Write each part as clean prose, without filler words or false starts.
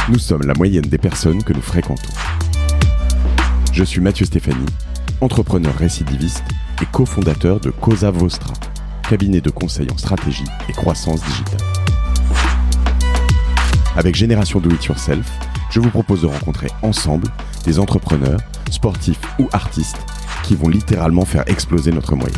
Nous sommes la moyenne des personnes que nous fréquentons. Je suis Mathieu Stéphanie, entrepreneur récidiviste et cofondateur de Cosa Vostra, cabinet de conseil en stratégie et croissance digitale. Avec Génération Do It Yourself, je vous propose de rencontrer ensemble des entrepreneurs, sportifs ou artistes qui vont littéralement faire exploser notre moyenne.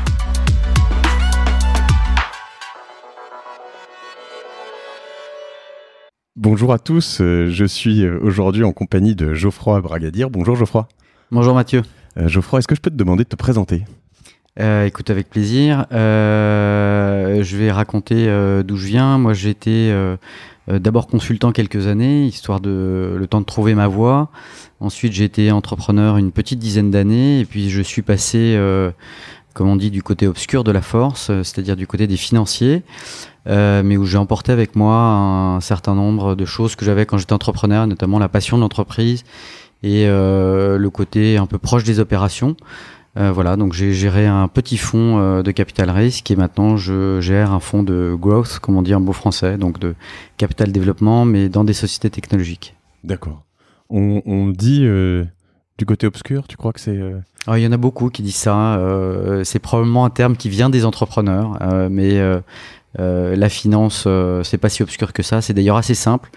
Bonjour à tous, je suis aujourd'hui en compagnie de Geoffroy Bragadir. Bonjour Geoffroy. Bonjour Mathieu. Geoffroy, est-ce que je peux te demander de te présenter ? Écoute, avec plaisir. Je vais raconter d'où je viens. Moi, j'ai été d'abord consultant quelques années, histoire de le temps de trouver ma voie. Ensuite, j'ai été entrepreneur une petite dizaine d'années. Et puis, je suis passé, comme on dit, du côté obscur de la force, c'est-à-dire du côté des financiers. Mais où j'ai emporté avec moi un certain nombre de choses que j'avais quand j'étais entrepreneur, notamment la passion de l'entreprise et le côté un peu proche des opérations. Voilà, donc j'ai géré un petit fonds de capital risque et maintenant je gère un fonds de growth, comme on dit en beau français, donc de capital développement, mais dans des sociétés technologiques. D'accord. On dit du côté obscur, tu crois que c'est... Il y en a beaucoup qui disent ça. C'est probablement un terme qui vient des entrepreneurs, mais la finance, c'est pas si obscur que ça. C'est d'ailleurs assez simple.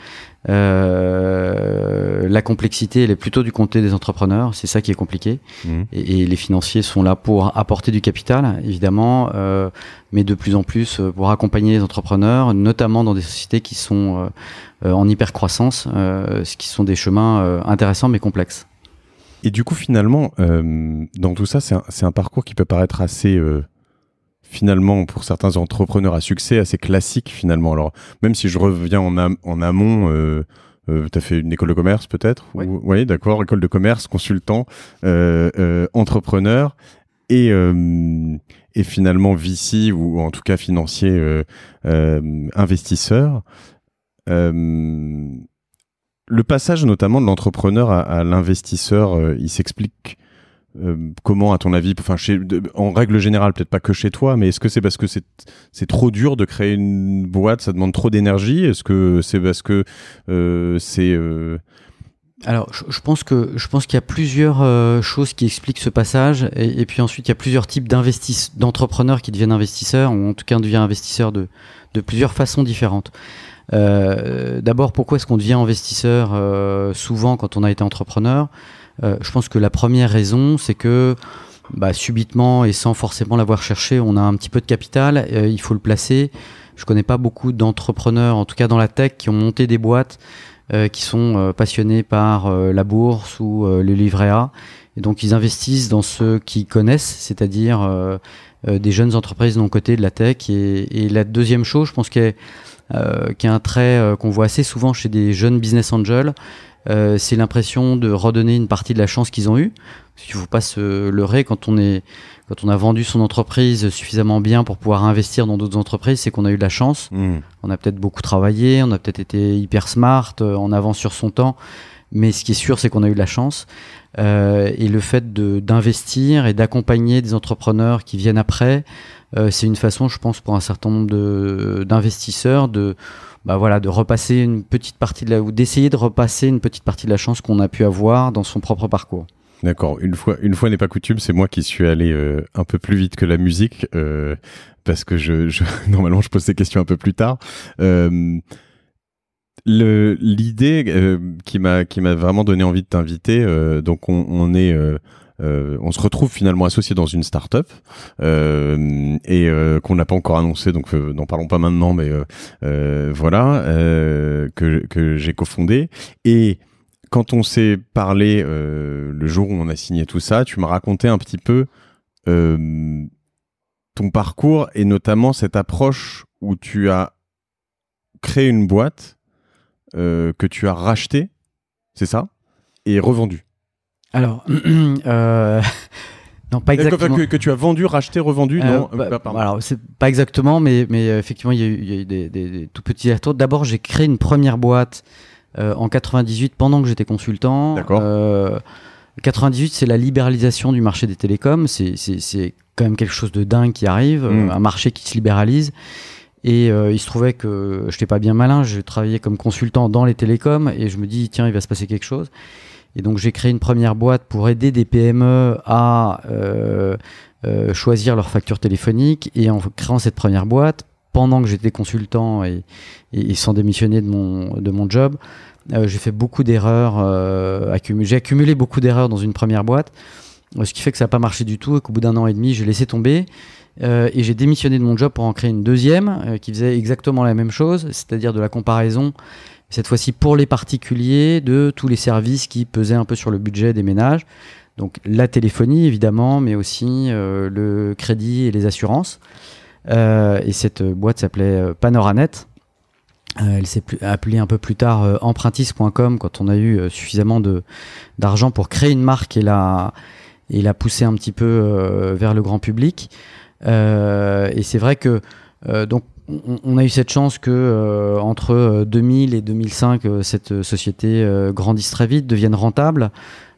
La complexité, elle est plutôt du côté des entrepreneurs. C'est ça qui est compliqué. Et les financiers sont là pour apporter du capital, évidemment, mais de plus en plus pour accompagner les entrepreneurs, notamment dans des sociétés qui sont en hyper-croissance, ce qui sont des chemins intéressants mais complexes. Et du coup, finalement, dans tout ça, c'est un parcours qui peut paraître assez... finalement, pour certains entrepreneurs à succès, assez classique finalement. Alors, même si je reviens en amont, tu as fait une école de commerce peut-être ? Oui. Oui, d'accord, école de commerce, consultant, entrepreneur et finalement VC ou en tout cas financier, investisseur. Le passage notamment de l'entrepreneur à l'investisseur, il s'explique comment, à ton avis, en règle générale, peut-être pas que chez toi, mais est-ce que c'est parce que c'est trop dur de créer une boîte, ça demande trop d'énergie ? Est-ce que c'est parce que Alors, je pense qu'il y a plusieurs choses qui expliquent ce passage, et puis ensuite il y a plusieurs types d'entrepreneurs qui deviennent investisseurs, ou en tout cas on devient investisseur de plusieurs façons différentes. D'abord, pourquoi est-ce qu'on devient investisseur souvent quand on a été entrepreneur ? Je pense que la première raison, c'est que subitement et sans forcément l'avoir cherché, on a un petit peu de capital, il faut le placer. Je connais pas beaucoup d'entrepreneurs, en tout cas dans la tech, qui ont monté des boîtes qui sont passionnés par la bourse ou le livret A. Et donc ils investissent dans ceux qu'ils connaissent, c'est-à-dire des jeunes entreprises non cotées de la tech. Et la deuxième chose, je pense qu'il y a un trait qu'on voit assez souvent chez des jeunes business angels, c'est l'impression de redonner une partie de la chance qu'ils ont eue. Il ne faut pas se leurrer quand on a vendu son entreprise suffisamment bien pour pouvoir investir dans d'autres entreprises, c'est qu'on a eu de la chance. On a peut-être beaucoup travaillé, on a peut-être été hyper smart, en avance sur son temps, mais ce qui est sûr, c'est qu'on a eu de la chance. Et le fait d'investir et d'accompagner des entrepreneurs qui viennent après, c'est une façon, je pense, pour un certain nombre d'investisseurs de repasser une petite partie ou d'essayer de repasser une petite partie de la chance qu'on a pu avoir dans son propre parcours. D'accord. Une fois n'est pas coutume, c'est moi qui suis allé un peu plus vite que la musique, parce que normalement je pose ces questions un peu plus tard. L'idée qui m'a vraiment donné envie de t'inviter, donc on se retrouve finalement associé dans une start-up et qu'on n'a pas encore annoncé, donc n'en parlons pas maintenant, mais voilà, que j'ai cofondé. Et quand on s'est parlé le jour où on a signé tout ça, tu m'as raconté un petit peu ton parcours et notamment cette approche où tu as créé une boîte que tu as rachetée, c'est ça, et revendue. Alors, non, pas exactement. Que tu as vendu, racheté, revendu, non pardon. Alors, c'est pas exactement, mais effectivement, il y a eu des tout petits retours. D'abord, j'ai créé une première boîte en 98 pendant que j'étais consultant. D'accord. 98, c'est la libéralisation du marché des télécoms. C'est quand même quelque chose de dingue qui arrive, un marché qui se libéralise. Et il se trouvait que je n'étais pas bien malin, je travaillais comme consultant dans les télécoms et je me dis tiens, il va se passer quelque chose. Et donc j'ai créé une première boîte pour aider des PME à choisir leur facture téléphonique. Et en créant cette première boîte, pendant que j'étais consultant et sans démissionner de mon job, j'ai fait beaucoup d'erreurs. J'ai accumulé beaucoup d'erreurs dans une première boîte, ce qui fait que ça n'a pas marché du tout et qu'au bout d'un an et demi, j'ai laissé tomber. Et j'ai démissionné de mon job pour en créer une deuxième qui faisait exactement la même chose, c'est-à-dire de la comparaison, cette fois-ci pour les particuliers, de tous les services qui pesaient un peu sur le budget des ménages. Donc la téléphonie évidemment, mais aussi le crédit et les assurances. Et cette boîte s'appelait Panoranet. Elle s'est appelée un peu plus tard Empruntis.com quand on a eu suffisamment d'argent pour créer une marque et la pousser un petit peu vers le grand public. Et c'est vrai que donc on a eu cette chance que entre 2000 et 2005 cette société grandisse très vite, devienne rentable,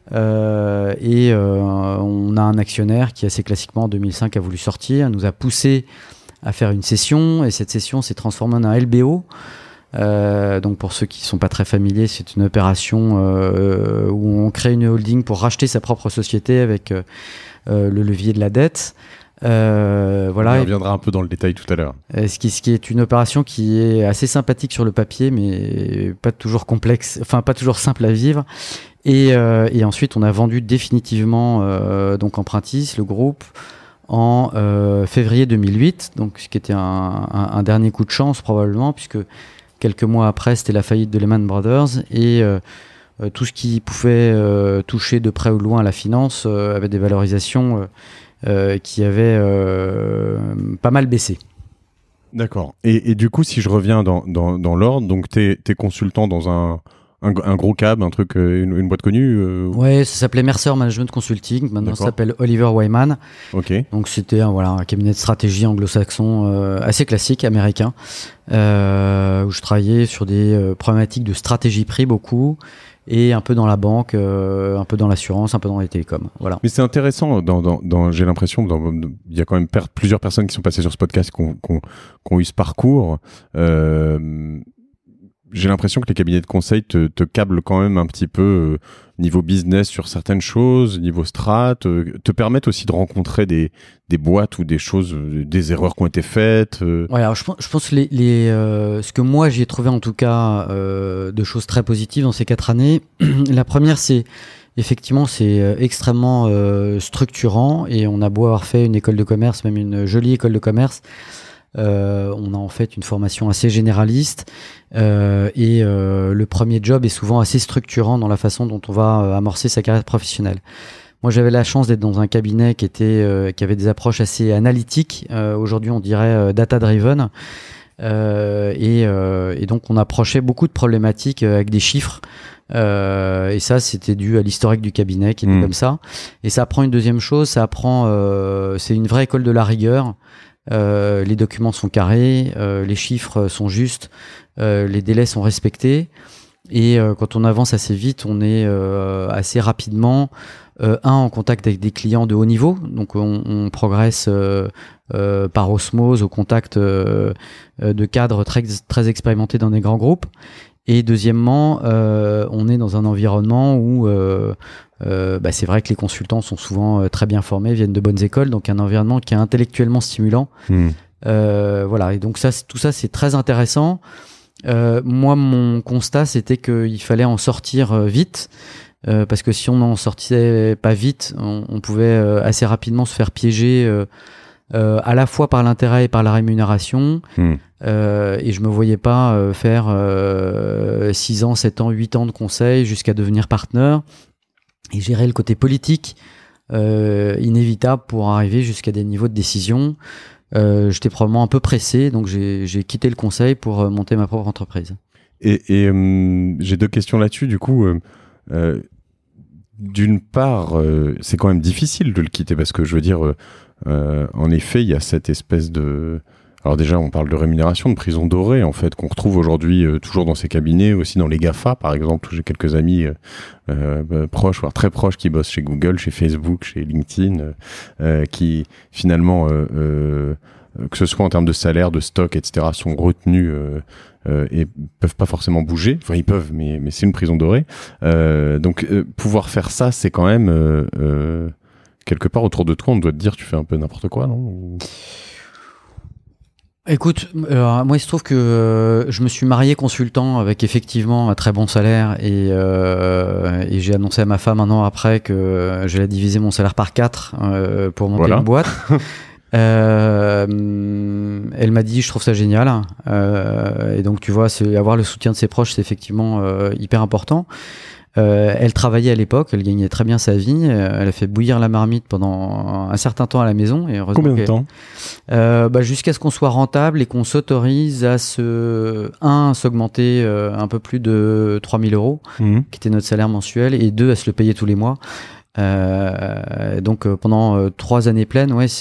et on a un actionnaire qui assez classiquement en 2005 a voulu sortir, nous a poussé à faire une cession, et cette cession s'est transformée en un LBO. Donc pour ceux qui ne sont pas très familiers, c'est une opération où on crée une holding pour racheter sa propre société avec le levier de la dette. Voilà. On reviendra un peu dans le détail tout à l'heure. Ce qui est une opération qui est assez sympathique sur le papier, mais pas toujours complexe, enfin pas toujours simple à vivre. Et ensuite, on a vendu définitivement donc Empruntis, le groupe, en février 2008, donc ce qui était un dernier coup de chance probablement, puisque quelques mois après, c'était la faillite de Lehman Brothers et tout ce qui pouvait toucher de près ou de loin à la finance avait des valorisations qui avaient pas mal baissé. D'accord. Et du coup, si je reviens dans l'ordre, donc t'es consultant dans un gros cab, un truc, une boîte connue Ouais, ça s'appelait Mercer Management Consulting. Maintenant, ça s'appelle Oliver Wyman. Ok. Donc, c'était un cabinet de stratégie anglo-saxon assez classique, américain, où je travaillais sur des problématiques de stratégie prix beaucoup, et un peu dans la banque, un peu dans l'assurance, un peu dans les télécoms. Voilà. Mais c'est intéressant, j'ai l'impression, il y a quand même plusieurs personnes qui sont passées sur ce podcast qui ont eu ce parcours. J'ai l'impression que les cabinets de conseil te câblent quand même un petit peu niveau business sur certaines choses, niveau strat, te permettent aussi de rencontrer des boîtes ou des choses, des erreurs qui ont été faites. Ouais, alors je pense que ce que moi j'ai trouvé en tout cas de choses très positives dans ces 4 années, la première c'est effectivement c'est extrêmement structurant, et on a beau avoir fait une école de commerce, même une jolie école de commerce, on a en fait une formation assez généraliste, et le premier job est souvent assez structurant dans la façon dont on va amorcer sa carrière professionnelle. Moi, j'avais la chance d'être dans un cabinet qui avait des approches assez analytiques. Aujourd'hui, on dirait data-driven. Et donc, on approchait beaucoup de problématiques avec des chiffres. Et ça, c'était dû à l'historique du cabinet qui était comme ça. Et ça apprend une deuxième chose. C'est une vraie école de la rigueur. Les documents sont carrés, les chiffres sont justes, les délais sont respectés, et quand on avance assez vite, on est assez rapidement en contact avec des clients de haut niveau, donc on progresse par osmose au contact de cadres très, très expérimentés dans des grands groupes. Et deuxièmement, on est dans un environnement où c'est vrai que les consultants sont souvent très bien formés, viennent de bonnes écoles, donc un environnement qui est intellectuellement stimulant. Voilà, et donc tout ça c'est très intéressant. Moi, mon constat, c'était qu'il fallait en sortir vite, parce que si on n'en sortait pas vite, on pouvait assez rapidement se faire piéger à la fois par l'intérêt et par la rémunération. Et je me voyais pas faire 6 ans, 7 ans, 8 ans de conseil jusqu'à devenir partenaire et gérer le côté politique inévitable pour arriver jusqu'à des niveaux de décision. J'étais probablement un peu pressé, donc j'ai quitté le conseil pour monter ma propre entreprise. Et j'ai 2 questions là-dessus. Du coup, d'une part, c'est quand même difficile de le quitter, parce que je veux dire, en effet, il y a cette espèce de... Alors déjà, on parle de rémunération, de prison dorée, en fait, qu'on retrouve aujourd'hui toujours dans ces cabinets, aussi dans les GAFA, par exemple. J'ai quelques amis proches, voire très proches, qui bossent chez Google, chez Facebook, chez LinkedIn, qui finalement que ce soit en termes de salaire, de stock, etc., sont retenus et peuvent pas forcément bouger. Enfin, ils peuvent, mais c'est une prison dorée. Donc, pouvoir faire ça, c'est quand même quelque part autour de toi, on doit te dire, tu fais un peu n'importe quoi, non? Écoute, moi il se trouve que je me suis marié consultant avec effectivement un très bon salaire et j'ai annoncé à ma femme un an après que j'allais diviser mon salaire par 4 pour monter une boîte. Elle m'a dit je trouve ça génial et donc tu vois, avoir le soutien de ses proches, c'est effectivement hyper important. Elle travaillait à l'époque, elle gagnait très bien sa vie, elle a fait bouillir la marmite pendant un certain temps à la maison. Et heureusement. Combien de temps jusqu'à ce qu'on soit rentable et qu'on s'autorise à s'augmenter un peu plus de 3 000 euros, qui était notre salaire mensuel, et 2, à se le payer tous les mois. Donc pendant 3 années pleines, ouais,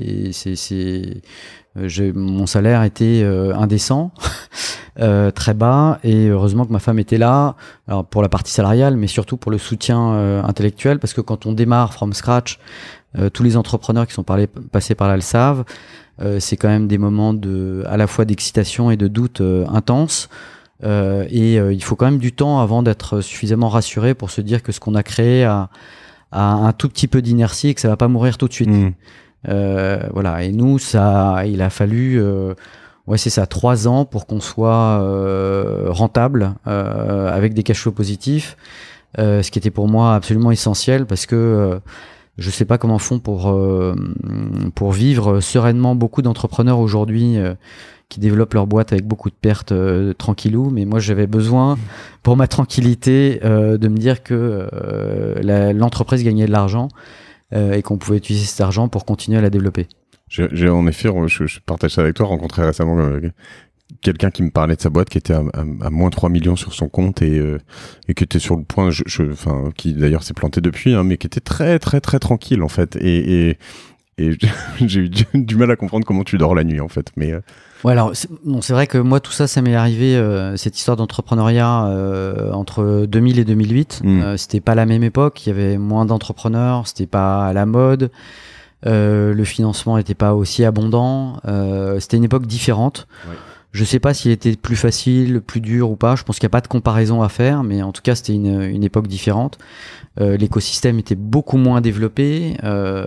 mon salaire était indécent, très bas, et heureusement que ma femme était là, alors pour la partie salariale, mais surtout pour le soutien intellectuel, parce que quand on démarre from scratch, tous les entrepreneurs qui sont passés par là le savent, c'est quand même des moments à la fois d'excitation et de doute intenses, et il faut quand même du temps avant d'être suffisamment rassuré pour se dire que ce qu'on a créé a un tout petit peu d'inertie et que ça va pas mourir tout de suite. Voilà. Et nous, il a fallu, c'est ça, 3 ans pour qu'on soit rentable, avec des cash flows positifs, ce qui était pour moi absolument essentiel, parce que je sais pas comment font pour vivre sereinement beaucoup d'entrepreneurs aujourd'hui qui développent leur boîte avec beaucoup de pertes tranquillou, mais moi j'avais besoin pour ma tranquillité de me dire que l'entreprise gagnait de l'argent et qu'on pouvait utiliser cet argent pour continuer à la développer. J'ai en effet, je partage ça avec toi, rencontré récemment quelqu'un qui me parlait de sa boîte qui était à moins 3 millions sur son compte et qui était sur le point, qui d'ailleurs s'est planté depuis, hein, mais qui était très très très tranquille en fait, et j'ai eu du mal à comprendre comment tu dors la nuit en fait, mais ouais, alors c'est vrai que moi tout ça m'est arrivé, cette histoire d'entrepreneuriat entre 2000 et 2008. C'était pas la même époque, il y avait moins d'entrepreneurs, c'était pas à la mode, le financement n'était pas aussi abondant, c'était une époque différente. Ouais. Je sais pas s'il était plus facile, plus dur ou pas, je pense qu'il n'y a pas de comparaison à faire, mais en tout cas c'était une époque différente. L'écosystème était beaucoup moins développé,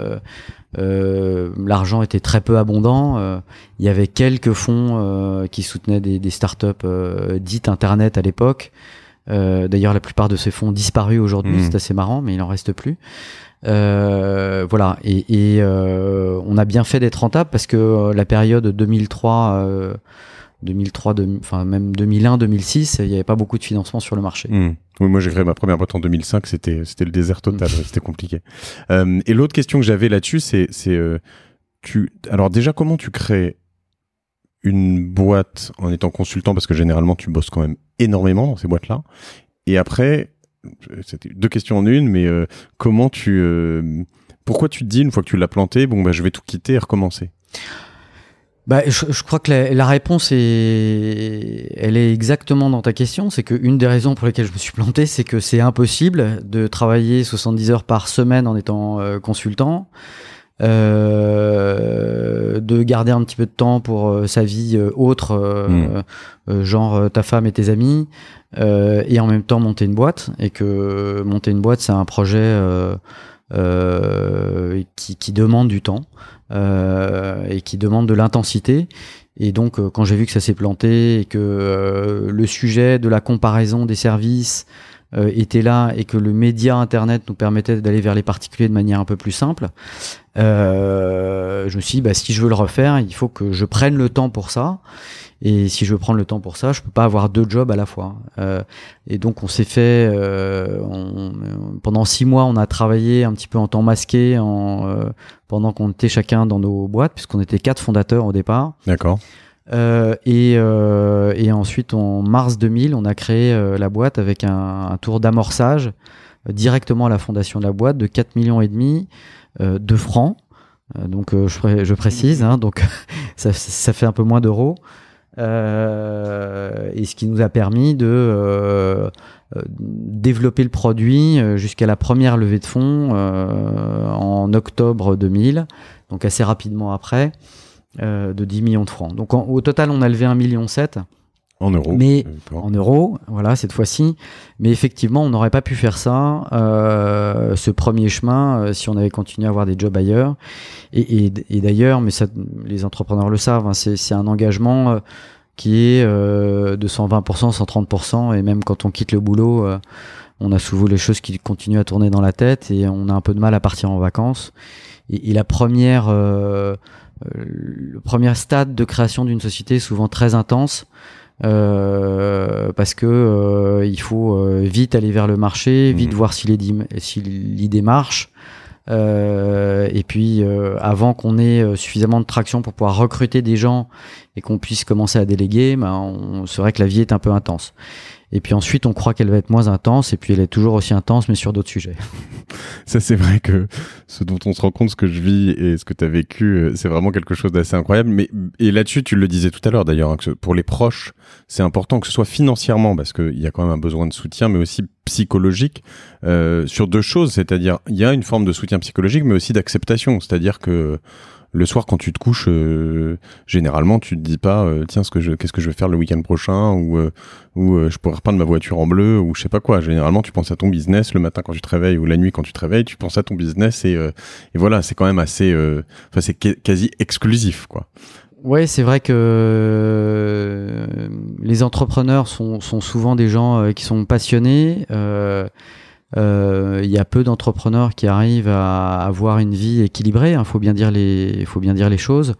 l'argent était très peu abondant, il y avait quelques fonds qui soutenaient des startups dites internet à l'époque. D'ailleurs la plupart de ces fonds ont disparu aujourd'hui, c'est assez marrant, mais il en reste plus. Voilà, et on a bien fait d'être rentable, parce que la période 2003, même 2001, 2006, il n'y avait pas beaucoup de financement sur le marché. Oui, moi j'ai créé ma première boîte en 2005, c'était le désert total, c'était compliqué. Et l'autre question que j'avais là-dessus, alors déjà, comment tu crées une boîte en étant consultant, parce que généralement tu bosses quand même énormément dans ces boîtes-là. Et après, c'était 2 questions en une, mais pourquoi tu te dis une fois que tu l'as planté, je vais tout quitter et recommencer? Je crois que la réponse elle est exactement dans ta question. C'est qu'une des raisons pour lesquelles je me suis planté, c'est que c'est impossible de travailler 70 heures par semaine en étant consultant, de garder un petit peu de temps pour sa vie autre, genre ta femme et tes amis, et en même temps monter une boîte. Et que monter une boîte, c'est un projet qui demande du temps. Et qui demande de l'intensité. Et donc quand j'ai vu que ça s'est planté et que le sujet de la comparaison des services était là, et que le média internet nous permettait d'aller vers les particuliers de manière un peu plus simple, je me suis dit, si je veux le refaire, il faut que je prenne le temps pour ça. Et si je veux prendre le temps pour ça, je peux pas avoir 2 jobs à la fois. Et donc on s'est fait, pendant 6 mois, on a travaillé un petit peu en temps masqué, pendant qu'on était chacun dans nos boîtes, puisqu'on était 4 fondateurs au départ. D'accord. Et ensuite, en mars 2000, on a créé la boîte avec un tour d'amorçage directement à la fondation de la boîte de 4,5 millions de francs. Donc je précise, hein, donc ça fait un peu moins d'euros. Et ce qui nous a permis de développer le produit jusqu'à la première levée de fonds en octobre 2000, donc assez rapidement après. de 10 millions de francs. Donc au total, on a levé 1,7 million. En euros. Mais en euros, voilà, cette fois-ci. Mais effectivement, on n'aurait pas pu faire ça, ce premier chemin, si on avait continué à avoir des jobs ailleurs. Et d'ailleurs, mais ça, les entrepreneurs le savent, hein, c'est un engagement qui est de 120%, 130%. Et même quand on quitte le boulot, on a souvent les choses qui continuent à tourner dans la tête et on a un peu de mal à partir en vacances. Et le premier stade de création d'une société est souvent très intense. Parce que il faut vite aller vers le marché, vite voir si l'idée marche, et puis avant qu'on ait suffisamment de traction pour pouvoir recruter des gens et qu'on puisse commencer à déléguer, c'est vrai que la vie est un peu intense. Et puis ensuite, on croit qu'elle va être moins intense, et puis elle est toujours aussi intense, mais sur d'autres sujets. Ça, c'est vrai que ce dont on se rend compte, ce que je vis et ce que tu as vécu, c'est vraiment quelque chose d'assez incroyable. Et là-dessus, tu le disais tout à l'heure d'ailleurs, hein, que pour les proches, c'est important que ce soit financièrement, parce qu'il y a quand même un besoin de soutien, mais aussi psychologique, sur deux choses. C'est-à-dire, il y a une forme de soutien psychologique, mais aussi d'acceptation. C'est-à-dire que le soir, quand tu te couches, généralement, tu te dis pas, tiens, qu'est-ce que je vais faire le week-end prochain, ou je pourrais repeindre ma voiture en bleu, ou je sais pas quoi. Généralement, tu penses à ton business le matin quand tu te réveilles, ou la nuit quand tu te réveilles, tu penses à ton business, et voilà, c'est quand même assez, c'est quasi exclusif, quoi. Ouais, c'est vrai que les entrepreneurs sont souvent des gens qui sont passionnés. Il y a peu d'entrepreneurs qui arrivent à avoir une vie équilibrée. Il faut bien dire les choses.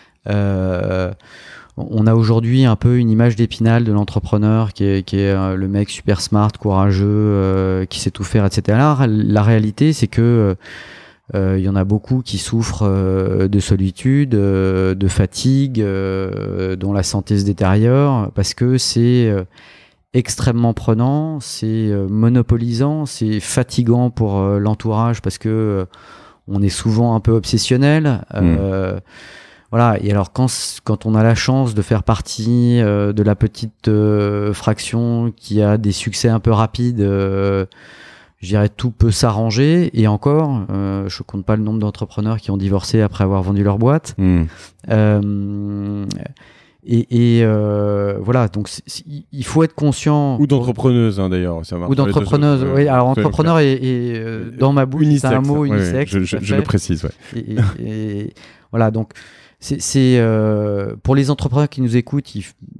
On a aujourd'hui un peu une image d'Épinal de l'entrepreneur qui est le mec super smart, courageux, qui sait tout faire, etc. La réalité, c'est que il y en a beaucoup qui souffrent de solitude, de fatigue, dont la santé se détériore, parce que c'est extrêmement prenant, c'est monopolisant, c'est fatigant pour l'entourage parce que on est souvent un peu obsessionnel. Voilà. Et alors quand on a la chance de faire partie de la petite fraction qui a des succès un peu rapides, je dirais tout peut s'arranger. Et encore, je compte pas le nombre d'entrepreneurs qui ont divorcé après avoir vendu leur boîte. Voilà, donc il faut être conscient. Ou d'entrepreneuses, hein, d'ailleurs. Ça marche. Ou d'entrepreneuses, oui. Alors, entrepreneur est dans ma bouche, c'est un mot unisexe. Ouais, je le précise, ouais. Et voilà, donc, c'est pour les entrepreneurs qui nous écoutent,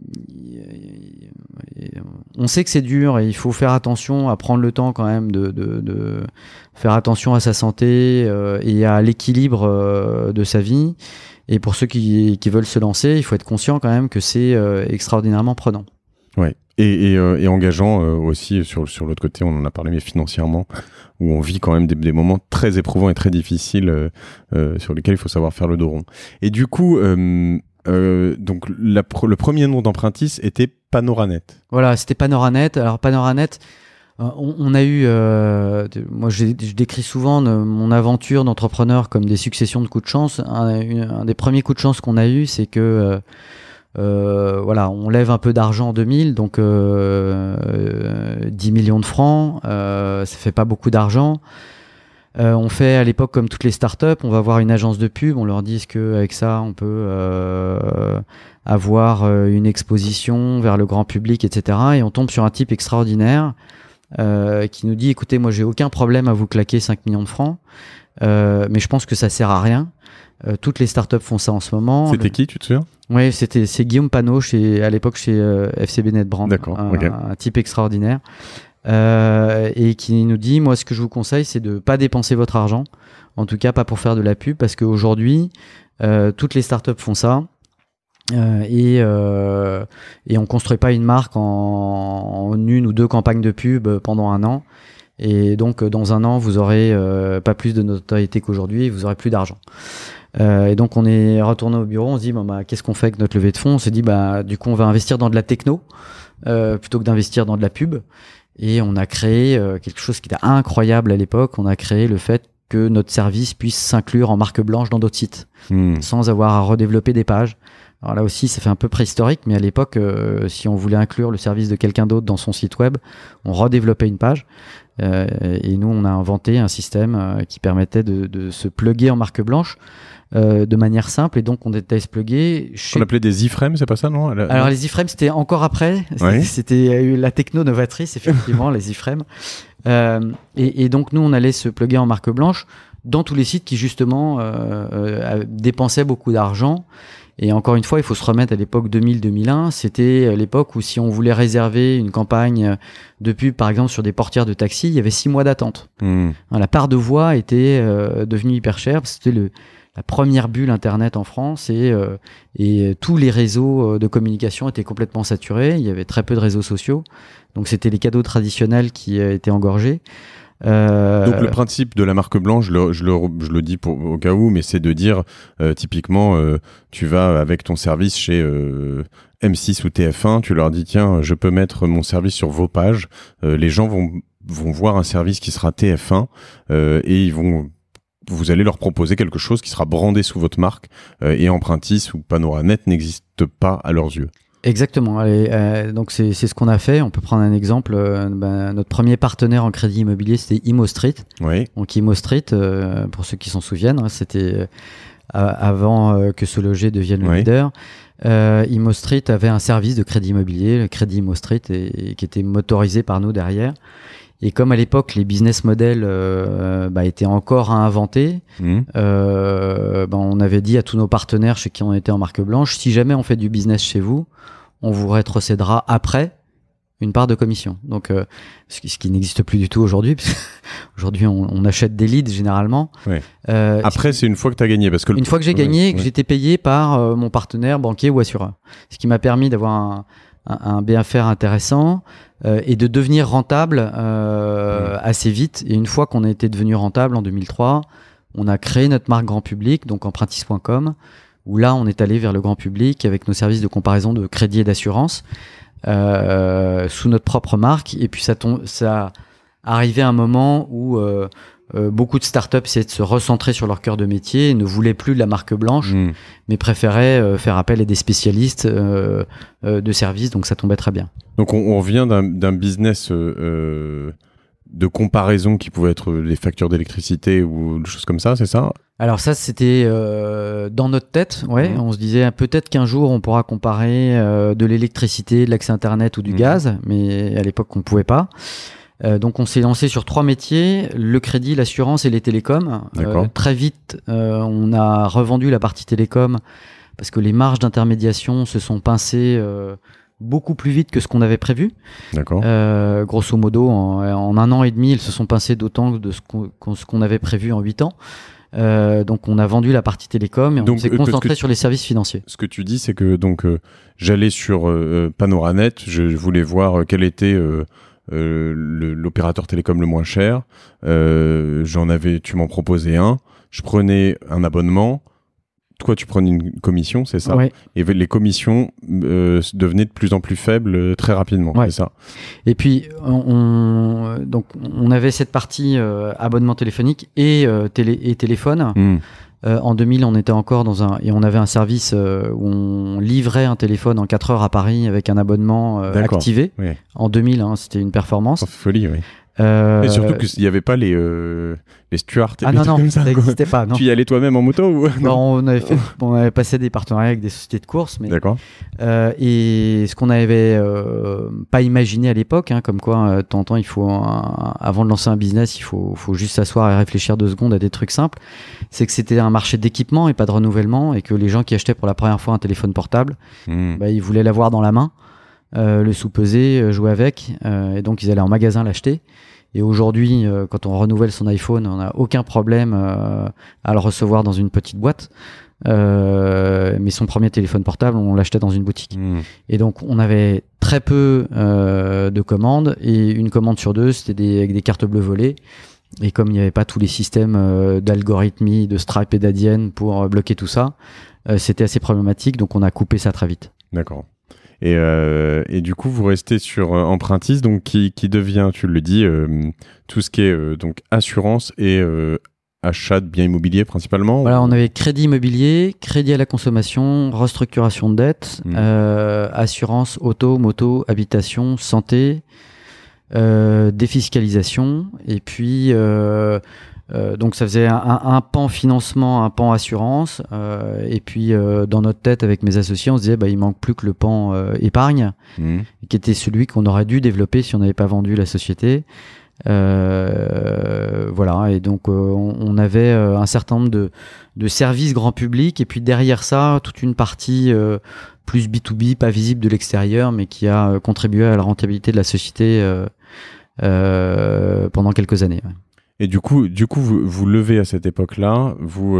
on sait que c'est dur et il faut faire attention à prendre le temps quand même de faire attention à sa santé et à l'équilibre de sa vie. Et pour ceux qui veulent se lancer, il faut être conscient quand même que c'est extraordinairement prenant. Ouais. Et engageant aussi sur l'autre côté, on en a parlé, mais financièrement, où on vit quand même des moments très éprouvants et très difficiles sur lesquels il faut savoir faire le dos rond. Et du coup, donc le premier nom d'Empruntis était Panoranet. Voilà, c'était Panoranet. Alors Panoranet, on a eu, moi je décris souvent mon aventure d'entrepreneur comme des successions de coups de chance. Un des premiers coups de chance qu'on a eu, c'est que voilà, on lève un peu d'argent en 2000, donc 10 millions de francs, ça fait pas beaucoup d'argent. On fait à l'époque comme toutes les startups, on va voir une agence de pub, on leur dit qu'avec ça on peut avoir une exposition vers le grand public, etc. Et on tombe sur un type extraordinaire qui nous dit écoutez, moi j'ai aucun problème à vous claquer 5 millions de francs, mais je pense que ça sert à rien. Toutes les startups font ça en ce moment. C'était qui, tu te souviens? Oui, c'est Guillaume Panot à l'époque chez FCB NetBrand. D'accord, un type extraordinaire. Et qui nous dit moi ce que je vous conseille c'est de pas dépenser votre argent, en tout cas pas pour faire de la pub, parce qu'aujourd'hui toutes les startups font ça. Et on construit pas une marque en une ou deux campagnes de pub pendant un an, et donc dans un an vous aurez pas plus de notoriété qu'aujourd'hui, vous aurez plus d'argent. Et donc on est retourné au bureau, on se dit qu'est-ce qu'on fait avec notre levée de fonds? On s'est dit du coup on va investir dans de la techno plutôt que d'investir dans de la pub, et on a créé quelque chose qui était incroyable à l'époque. On a créé le fait que notre service puisse s'inclure en marque blanche dans d'autres sites sans avoir à redévelopper des pages. Alors là aussi, ça fait un peu préhistorique, mais à l'époque, si on voulait inclure le service de quelqu'un d'autre dans son site web, on redéveloppait une page. Et nous, on a inventé un système qui permettait de se plugger en marque blanche de manière simple. Et donc, on était se plugger. On appelait des iframes, c'est pas ça, non? Alors, les iframes, c'était encore après. Oui. C'était la techno novatrice, effectivement, les iframes. Et donc, nous, on allait se plugger en marque blanche dans tous les sites qui, justement, dépensaient beaucoup d'argent. Et encore une fois, il faut se remettre à l'époque 2000-2001. C'était l'époque où si on voulait réserver une campagne de pub, par exemple, sur des portières de taxi, il y avait 6 mois d'attente. La part de voix était devenue hyper chère. C'était la première bulle Internet en France et tous les réseaux de communication étaient complètement saturés. Il y avait très peu de réseaux sociaux. Donc, c'était les cadeaux traditionnels qui étaient engorgés. Donc le principe de la marque blanche, je le dis au cas où, mais c'est de dire typiquement tu vas avec ton service chez M6 ou TF1, tu leur dis tiens je peux mettre mon service sur vos pages, les gens vont voir un service qui sera TF1 et vous allez leur proposer quelque chose qui sera brandé sous votre marque et Empruntis ou Panoranet n'existe pas à leurs yeux. Exactement. Donc c'est ce qu'on a fait. On peut prendre un exemple. Notre premier partenaire en crédit immobilier, c'était Imo Street. Oui. Donc Imo Street, pour ceux qui s'en souviennent, c'était avant que Se Loger devienne le leader. Imo Street avait un service de crédit immobilier, le crédit Imo Street, qui était motorisé par nous derrière. Et comme à l'époque les business models étaient encore à inventer, on avait dit à tous nos partenaires chez qui on était en marque blanche, si jamais on fait du business chez vous, on vous rétrocédera après une part de commission. Donc ce qui n'existe plus du tout aujourd'hui, parce qu'aujourd'hui on achète des leads généralement. Ouais. Après c'est une fois que tu as gagné, parce que une fois que j'ai gagné et que j'étais payé par mon partenaire banquier ou assureur, ce qui m'a permis d'avoir un BFR intéressant et de devenir rentable assez vite. Et une fois qu'on a été devenu rentable en 2003, on a créé notre marque grand public, donc Empruntis.com, où là on est allé vers le grand public avec nos services de comparaison de crédit et d'assurance sous notre propre marque. Et puis ça arrivait à un moment où beaucoup de startups essayaient de se recentrer sur leur cœur de métier et ne voulaient plus de la marque blanche, mais préféraient faire appel à des spécialistes de services, donc ça tombait très bien. Donc on revient d'un business de comparaison qui pouvait être les factures d'électricité ou des choses comme ça, c'est ça? Alors ça, c'était dans notre tête, ouais. On se disait peut-être qu'un jour on pourra comparer de l'électricité, de l'accès Internet ou du gaz, mais à l'époque on ne pouvait pas. Donc on s'est lancé sur 3 métiers, le crédit, l'assurance et les télécoms. Très vite, on a revendu la partie télécom parce que les marges d'intermédiation se sont pincées beaucoup plus vite que ce qu'on avait prévu. D'accord. Grosso modo, en 1 an et demi, ils se sont pincés d'autant de ce qu'on avait prévu en 8 ans. Donc on a vendu la partie télécom et on s'est concentré sur les services financiers. Ce que tu dis, c'est que j'allais sur Panoranet, je voulais voir quel était l'opérateur télécom le moins cher. Tu m'en proposais un. Je prenais un abonnement. Toi, tu prenais une commission, c'est ça? Ouais. Et les commissions devenaient de plus en plus faibles très rapidement, c'est ça? Et puis, on avait cette partie abonnement téléphonique et téléphone. En 2000, on était encore et on avait un service où on livrait un téléphone en 4 heures à Paris avec un abonnement activé. Oui. En 2000, c'était une performance. Folie, oui. Et surtout qu'il n'y avait pas les stewards et non, comme ça n'existait pas. Non. Tu y allais toi-même en moto ou non, on avait passé des partenariats avec des sociétés de course, mais d'accord. Et ce qu'on n'avait pas imaginé à l'époque, comme quoi de temps en temps il faut avant de lancer un business, il faut juste s'asseoir et réfléchir 2 secondes à des trucs simples. C'est que c'était un marché d'équipement et pas de renouvellement, et que les gens qui achetaient pour la première fois un téléphone portable, ils voulaient l'avoir dans la main. Le sous-peser, jouer avec, et donc ils allaient en magasin l'acheter. Et aujourd'hui, quand on renouvelle son iPhone, on n'a aucun problème à le recevoir dans une petite boîte. Mais son premier téléphone portable, on l'achetait dans une boutique. Et donc on avait très peu de commandes, et une commande sur 2, c'était avec des cartes bleues volées. Et comme il n'y avait pas tous les systèmes d'algorithmie, de Stripe et d'Adyen pour bloquer tout ça, c'était assez problématique, donc on a coupé ça très vite. D'accord. Et du coup, vous restez sur Empruntis, donc qui devient, tu le dis, tout ce qui est donc assurance et achat de biens immobiliers principalement. Voilà, on avait crédit immobilier, crédit à la consommation, restructuration de dette, assurance auto, moto, habitation, santé, défiscalisation, et puis donc ça faisait un pan financement, un pan assurance, et puis dans notre tête avec mes associés, on se disait il manque plus que le pan épargne, qui était celui qu'on aurait dû développer si on n'avait pas vendu la société. Voilà, et donc on avait un certain nombre de services grand public, et puis derrière ça toute une partie plus B2B, pas visible de l'extérieur, mais qui a contribué à la rentabilité de la société pendant quelques années. Ouais. Et du coup vous levez à cette époque-là,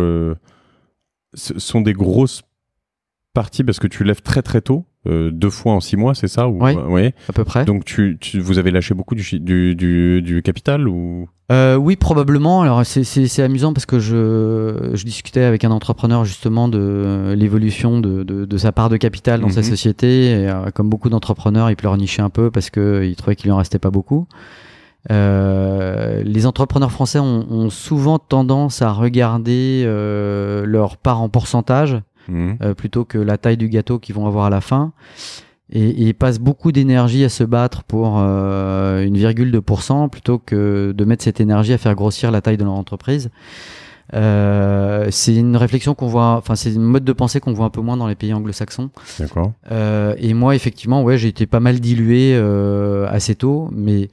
ce sont des grosses parties parce que tu lèves très très tôt. 2 fois en 6 mois, c'est ça ou... Oui, ouais. à peu près. Donc vous avez lâché beaucoup du capital ou... Oui, probablement. Alors c'est amusant parce que je discutais avec un entrepreneur justement de l'évolution de sa part de capital dans sa société. Et, comme beaucoup d'entrepreneurs, il pleurnichait un peu parce qu'il trouvait qu'il lui en restait pas beaucoup. Les entrepreneurs français ont souvent tendance à regarder leur part en pourcentage. Plutôt que la taille du gâteau qu'ils vont avoir à la fin, et passent beaucoup d'énergie à se battre pour une virgule de pourcent plutôt que de mettre cette énergie à faire grossir la taille de leur entreprise. C'est une réflexion qu'on voit, enfin c'est une mode de pensée qu'on voit un peu moins dans les pays anglo-saxons. D'accord. Et moi effectivement, j'ai été pas mal dilué assez tôt, mais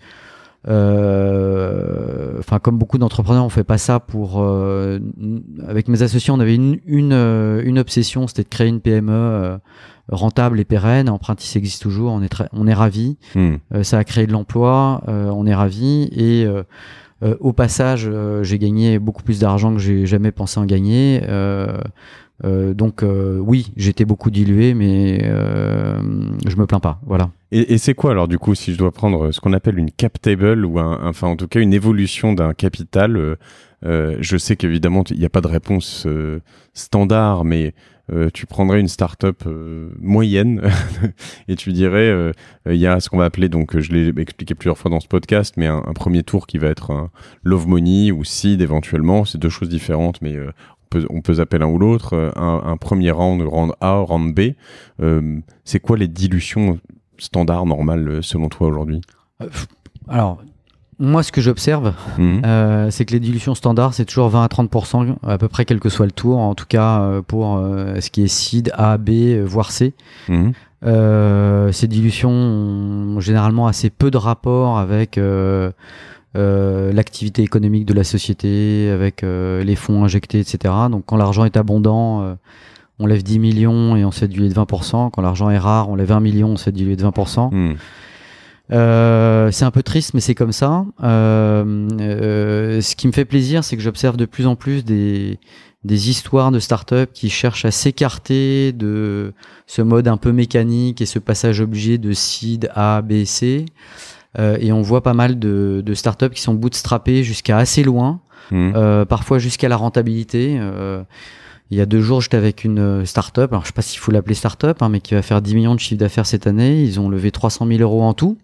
comme beaucoup d'entrepreneurs, on fait pas ça pour. Avec mes associés, on avait une obsession, c'était de créer une PME rentable et pérenne. Empruntis existe toujours, on est ravis. Ça a créé de l'emploi, on est ravis. Et au passage, j'ai gagné beaucoup plus d'argent que j'ai jamais pensé en gagner. Donc oui, j'étais beaucoup dilué, mais je me plains pas. Voilà. Et c'est quoi alors du coup, si je dois prendre ce qu'on appelle une cap table ou en tout cas une évolution d'un capital, je sais qu'évidemment il n'y a pas de réponse standard, mais tu prendrais une start-up moyenne et tu dirais il y a ce qu'on va appeler, donc je l'ai expliqué plusieurs fois dans ce podcast, mais un premier tour qui va être un love money ou seed éventuellement, c'est 2 choses différentes, mais on peut zapper l'un ou l'autre. Un premier round A, round B. C'est quoi les dilutions standards normales selon toi aujourd'hui? Alors, moi, ce que j'observe, c'est que les dilutions standards, c'est toujours 20 à 30%, à peu près quel que soit le tour, en tout cas pour ce qui est seed, A, B, voire C. Ces dilutions ont généralement assez peu de rapport avec l'activité économique de la société, avec les fonds injectés, etc. Donc quand l'argent est abondant, on lève 10 millions et on se fait diluer de 20%. Quand l'argent est rare, on lève 1 million, on se fait diluer de 20%. C'est un peu triste, mais c'est comme ça. Ce qui me fait plaisir, c'est que j'observe de plus en plus des histoires de start-up qui cherchent à s'écarter de ce mode un peu mécanique et ce passage obligé de seed A, B, C. Et on voit pas mal de startups qui sont bootstrappées jusqu'à assez loin, parfois jusqu'à la rentabilité. Il y a 2 jours, j'étais avec une startup, alors je sais pas s'il faut l'appeler startup, mais qui va faire 10 millions de chiffre d'affaires cette année. Ils ont levé 300 000 euros en tout.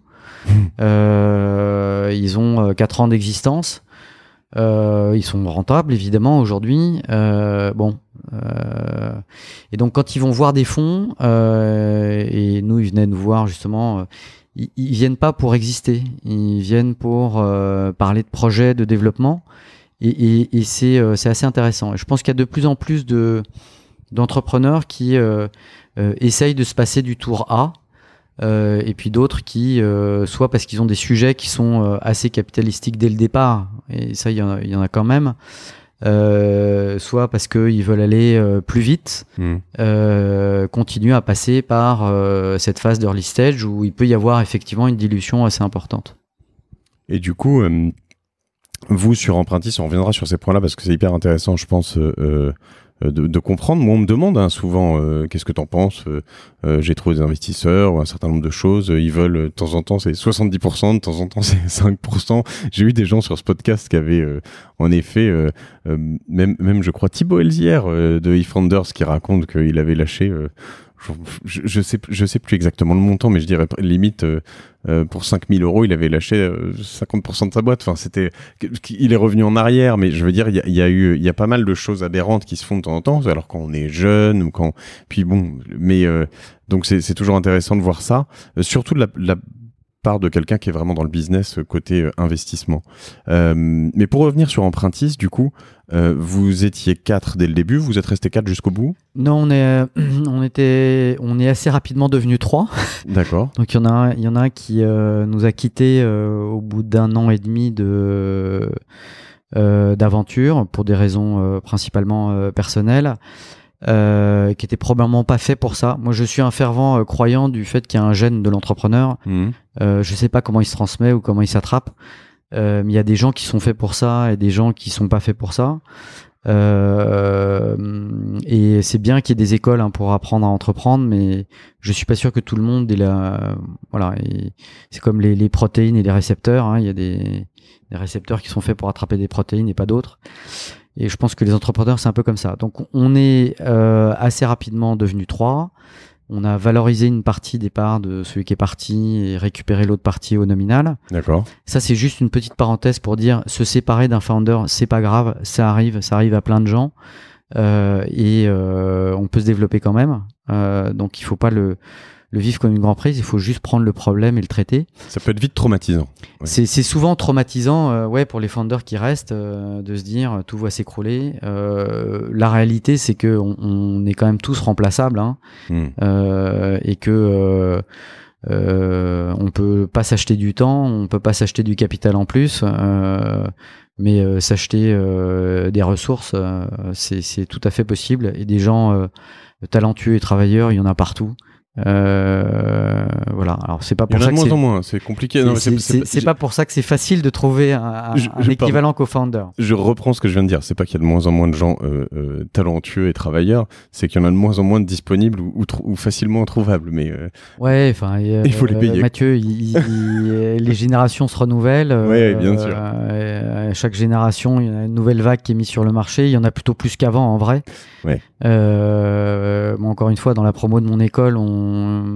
Ils ont 4 ans d'existence. Ils sont rentables, évidemment, aujourd'hui. Et donc, quand ils vont voir des fonds, et nous, ils venaient nous voir, justement... Ils viennent pas pour exister, ils viennent pour parler de projets de développement, et c'est assez intéressant. Et je pense qu'il y a de plus en plus d'entrepreneurs qui essayent de se passer du tour A, et puis d'autres qui, soit parce qu'ils ont des sujets qui sont assez capitalistiques dès le départ, et ça il y en a quand même, soit parce qu'ils veulent aller plus vite, continuer à passer par cette phase d'early stage où il peut y avoir effectivement une dilution assez importante. Et du coup, vous sur Empruntis, on reviendra sur ces points-là parce que c'est hyper intéressant, je pense, de comprendre. Moi, on me demande souvent qu'est-ce que t'en penses. J'ai trouvé des investisseurs ou un certain nombre de choses. Ils veulent, de temps en temps, c'est 70%, de temps en temps, c'est 5%. J'ai eu des gens sur ce podcast qui avaient, en effet, même, je crois, Thibaut Elzière de eFounders qui raconte qu'il avait lâché... je sais plus exactement le montant, mais je dirais limite pour 5 000 euros, il avait lâché 50% de sa boîte. Enfin, il est revenu en arrière, mais je veux dire, il y a pas mal de choses aberrantes qui se font de temps en temps, alors quand on est jeune ou puis bon, mais donc c'est toujours intéressant de voir ça, surtout de la part de quelqu'un qui est vraiment dans le business côté investissement. Mais pour revenir sur Empruntis, du coup, vous étiez 4 dès le début, vous êtes resté 4 jusqu'au bout? Non, on est assez rapidement devenus 3. D'accord. Donc il y en a un qui nous a quittés au bout d'1 an et demi d'aventure pour des raisons principalement personnelles. Qui était probablement pas fait pour ça. Moi, je suis un fervent croyant du fait qu'il y a un gène de l'entrepreneur. Je sais pas comment il se transmet ou comment il s'attrape, mais il y a des gens qui sont faits pour ça et des gens qui sont pas faits pour ça. Et c'est bien qu'il y ait des écoles pour apprendre à entreprendre, mais je suis pas sûr que tout le monde est là. Voilà. Et c'est comme les protéines et les récepteurs. Il y a des récepteurs qui sont faits pour attraper des protéines et pas d'autres. Et je pense que les entrepreneurs, c'est un peu comme ça. Donc, on est assez rapidement devenus 3. On a valorisé une partie des parts de celui qui est parti et récupéré l'autre partie au nominal. D'accord. Ça, c'est juste une petite parenthèse pour dire se séparer d'un founder, c'est pas grave, ça arrive à plein de gens. Et on peut se développer quand même. Donc, il faut pas le vivre comme une grande prise, il faut juste prendre le problème et le traiter. Ça peut être vite traumatisant. Ouais. C'est souvent traumatisant pour les founders qui restent de se dire tout va s'écrouler. La réalité, c'est que on est quand même tous remplaçables et que on peut pas s'acheter du temps, on peut pas s'acheter du capital en plus, mais s'acheter des ressources, c'est tout à fait possible. Et des gens talentueux et travailleurs, il y en a partout. Voilà. Alors c'est pas pour ça que de moins en moins, c'est compliqué. C'est pas pour ça que c'est facile de trouver un équivalent co-founder. Je reprends ce que je viens de dire. C'est pas qu'il y a de moins en moins de gens talentueux et travailleurs, c'est qu'il y en a de moins en moins de disponibles ou facilement trouvables. Mais ouais, enfin, il faut les payer. Mathieu, les générations se renouvellent. Oui, bien sûr. À chaque génération, il y a une nouvelle vague qui est mise sur le marché. Il y en a plutôt plus qu'avant, en vrai. Ouais. Bon, encore une fois, dans la promo de mon école, en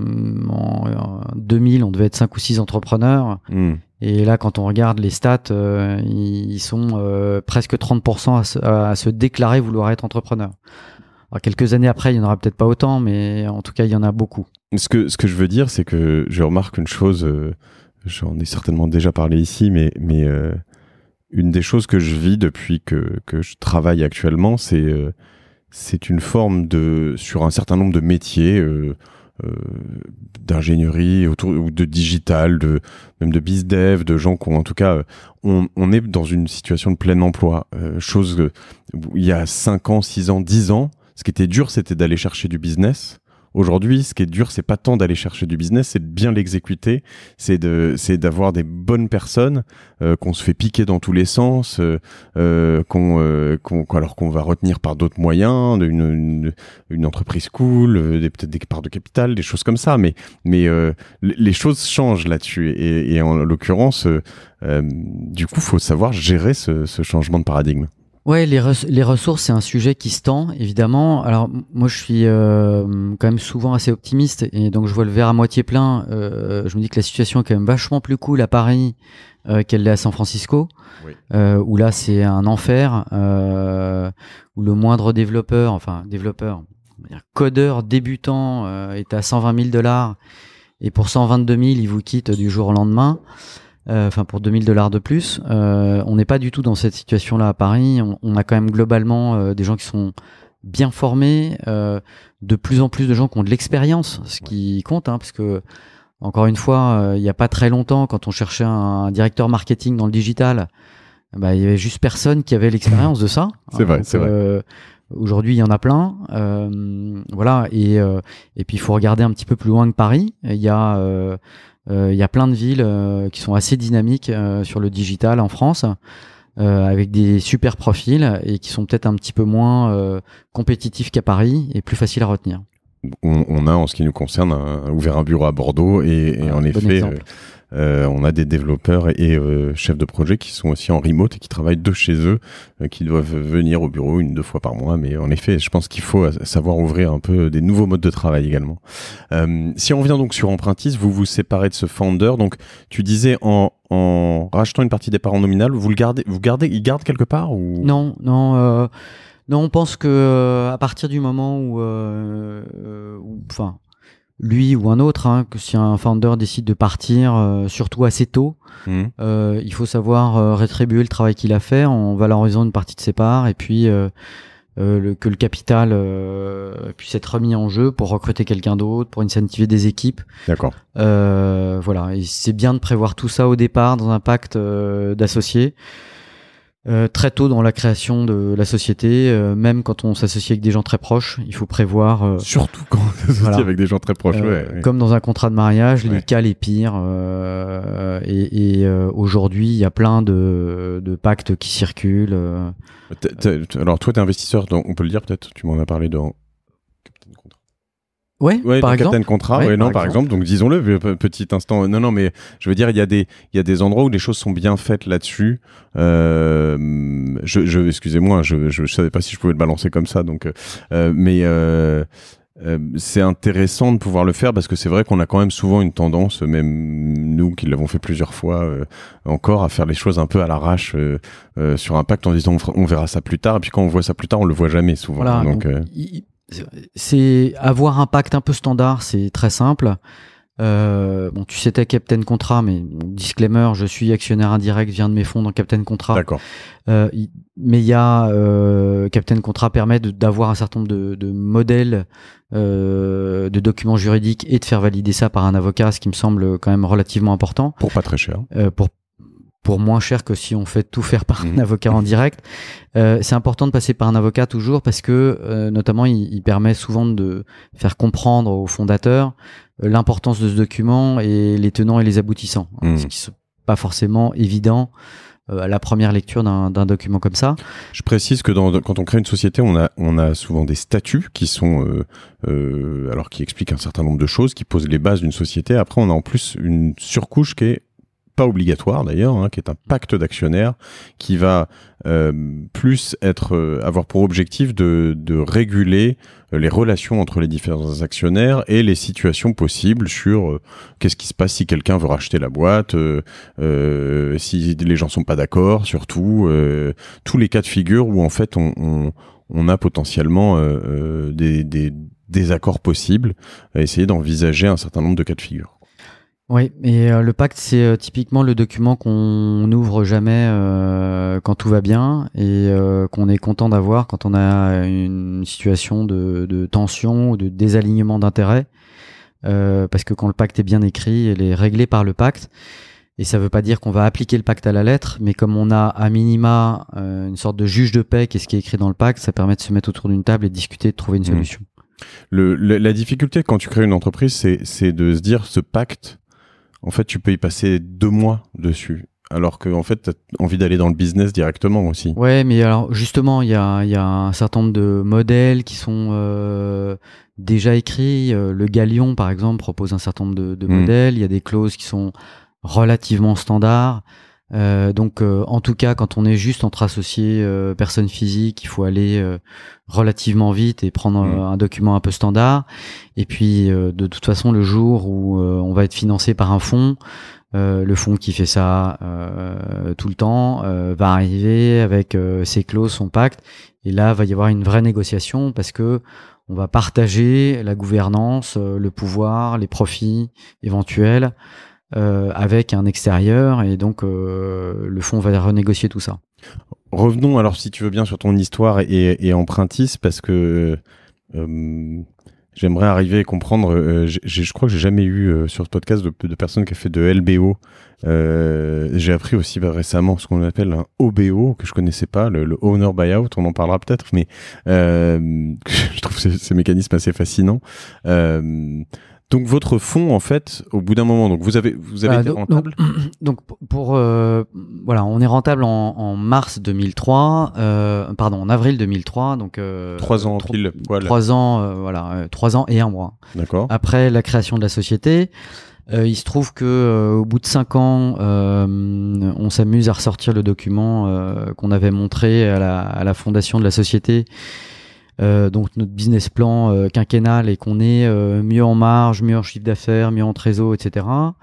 2000, on devait être 5 ou 6 entrepreneurs. Et là, quand on regarde les stats, ils sont presque 30% à se déclarer vouloir être entrepreneur. Alors, quelques années après, il n'y en aura peut-être pas autant, mais en tout cas, il y en a beaucoup. Ce que je veux dire, c'est que je remarque une chose, j'en ai certainement déjà parlé ici, mais une des choses que je vis depuis que je travaille actuellement, c'est une forme sur un certain nombre de métiers, d'ingénierie ou de digital, même de bizdev, de gens qui ont en tout cas, on est dans une situation de plein emploi, chose où il y a 5 ans, 6 ans, 10 ans, ce qui était dur, c'était d'aller chercher du business. Aujourd'hui, ce qui est dur, c'est pas tant d'aller chercher du business, c'est de bien l'exécuter, c'est d'avoir des bonnes personnes, qu'on se fait piquer dans tous les sens, alors qu'on va retenir par d'autres moyens, une entreprise cool, peut-être des parts de capital, des choses comme ça, mais les choses changent là-dessus, et en l'occurrence, du coup, faut savoir gérer ce changement de paradigme. Ouais, les ressources, c'est un sujet qui se tend, évidemment. Alors, moi, je suis quand même souvent assez optimiste, et donc je vois le verre à moitié plein. Je me dis que la situation est quand même vachement plus cool à Paris qu'elle l'est à San Francisco, oui. Où là, c'est un enfer, où le moindre codeur débutant est à $120 000, et pour 122 000, il vous quitte du jour au lendemain. Pour $2 000 de plus, on n'est pas du tout dans cette situation-là à Paris. On a quand même globalement des gens qui sont bien formés, de plus en plus de gens qui ont de l'expérience, ce qui compte, parce que encore une fois, il n'y a pas très longtemps, quand on cherchait un directeur marketing dans le digital, il y avait juste personne qui avait l'expérience de ça. C'est vrai, c'est vrai. Aujourd'hui, il y en a plein, voilà. Et puis il faut regarder un petit peu plus loin que Paris. Il y a plein de villes qui sont assez dynamiques sur le digital en France, avec des super profils et qui sont peut-être un petit peu moins compétitifs qu'à Paris et plus faciles à retenir. On a, en ce qui nous concerne, ouvert un bureau à Bordeaux et en effet, on a des développeurs et chefs de projet qui sont aussi en remote et qui travaillent de chez eux, qui doivent venir au bureau 1-2 fois par mois. Mais en effet, je pense qu'il faut savoir ouvrir un peu des nouveaux modes de travail également. Si on revient donc sur Empruntis, vous vous séparez de ce founder. Donc, tu disais en rachetant une partie des parts en nominal, il garde quelque part ou... Non, on pense que à partir du moment où lui ou un autre, hein, que si un founder décide de partir, surtout assez tôt, il faut savoir rétribuer le travail qu'il a fait en valorisant une partie de ses parts et puis que le capital puisse être remis en jeu pour recruter quelqu'un d'autre, pour incentiver des équipes. D'accord. Voilà, et c'est bien de prévoir tout ça au départ dans un pacte d'associés. Très tôt dans la création de la société, même quand on s'associe avec des gens très proches, il faut prévoir. Surtout quand on s'associe avec des gens très proches. Comme dans un contrat de mariage, les cas les pires. Aujourd'hui, il y a plein de pactes qui circulent. Alors toi, t'es investisseur, donc on peut le dire peut-être. Tu m'en as parlé dans Captain Contrat. Ouais, par exemple. Captain Contrat, par exemple. Donc disons-le, petit instant. Non, mais je veux dire, il y a des endroits où les choses sont bien faites là-dessus. Excusez-moi, je savais pas si je pouvais le balancer comme ça. Donc, c'est intéressant de pouvoir le faire parce que c'est vrai qu'on a quand même souvent une tendance, même nous qui l'avons fait plusieurs fois encore, à faire les choses un peu à l'arrache sur un pacte en disant on verra ça plus tard. Et puis quand on voit ça plus tard, on le voit jamais souvent. Voilà, donc c'est avoir un pacte un peu standard, c'est très simple. Bon, tu sais, t'as Captain Contrat, mais disclaimer, je suis actionnaire indirect, viens de mes fonds dans Captain Contrat. D'accord. Mais il y a Captain Contrat permet d'avoir un certain nombre de modèles de documents juridiques et de faire valider ça par un avocat, ce qui me semble quand même relativement important. Pour pas très cher. Pour moins cher que si on fait tout faire par un avocat en direct. C'est important de passer par un avocat toujours parce que notamment il permet souvent de faire comprendre aux fondateurs l'importance de ce document et les tenants et les aboutissants, ce qui n'est pas forcément évident à la première lecture d'un document comme ça. Je précise que quand on crée une société, on a souvent des statuts qui sont alors qui expliquent un certain nombre de choses, qui posent les bases d'une société. Après, on a en plus une surcouche qui est pas obligatoire d'ailleurs, hein, qui est un pacte d'actionnaires qui va plus avoir pour objectif de réguler les relations entre les différents actionnaires et les situations possibles sur qu'est-ce qui se passe si quelqu'un veut racheter la boîte, si les gens sont pas d'accord, surtout tous les cas de figure où en fait on a potentiellement des accords possibles, à essayer d'envisager un certain nombre de cas de figure. Oui, et le pacte, c'est typiquement le document qu'on n'ouvre jamais quand tout va bien et qu'on est content d'avoir quand on a une situation de tension ou de désalignement d'intérêts. Parce que quand le pacte est bien écrit, il est réglé par le pacte. Et ça ne veut pas dire qu'on va appliquer le pacte à la lettre, mais comme on a à minima une sorte de juge de paix qui est ce qui est écrit dans le pacte, ça permet de se mettre autour d'une table et de discuter, de trouver une solution. La difficulté quand tu crées une entreprise, c'est de se dire ce pacte, en fait, tu peux y passer 2 mois dessus, alors que en fait, tu as envie d'aller dans le business directement aussi. Ouais, mais alors justement, il y a un certain nombre de modèles qui sont déjà écrits. Le Galion, par exemple, propose un certain nombre de modèles. Il y a des clauses qui sont relativement standards. Donc, en tout cas, quand on est juste entre associés, personnes physiques, il faut aller relativement vite et prendre un document un peu standard. Et puis, de toute façon, le jour où on va être financé par un fonds, le fonds qui fait ça tout le temps va arriver avec ses clauses, son pacte. Et là, va y avoir une vraie négociation parce que on va partager la gouvernance, le pouvoir, les profits éventuels. Avec un extérieur et donc le fonds va renégocier tout ça. Revenons alors si tu veux bien sur ton histoire et empruntis parce que j'aimerais arriver à comprendre. Je crois que j'ai jamais eu sur ce podcast de personnes qui a fait de LBO. J'ai appris aussi récemment ce qu'on appelle un OBO que je connaissais pas, le owner buyout. On en parlera peut-être, mais je trouve ces mécanismes assez fascinants. Donc votre fonds, en fait, au bout d'un moment, donc vous avez été rentable. Donc pour voilà, on est rentable en mars 2003, en avril 2003, donc 3 ans pile poil. 3 ans, voilà, 3 ans et 1 mois. D'accord. Après la création de la société, il se trouve que au bout de 5 ans, on s'amuse à ressortir le document qu'on avait montré à la fondation de la société. Donc notre business plan quinquennal et qu'on est mieux en marge, mieux en chiffre d'affaires, mieux en trésor, etc.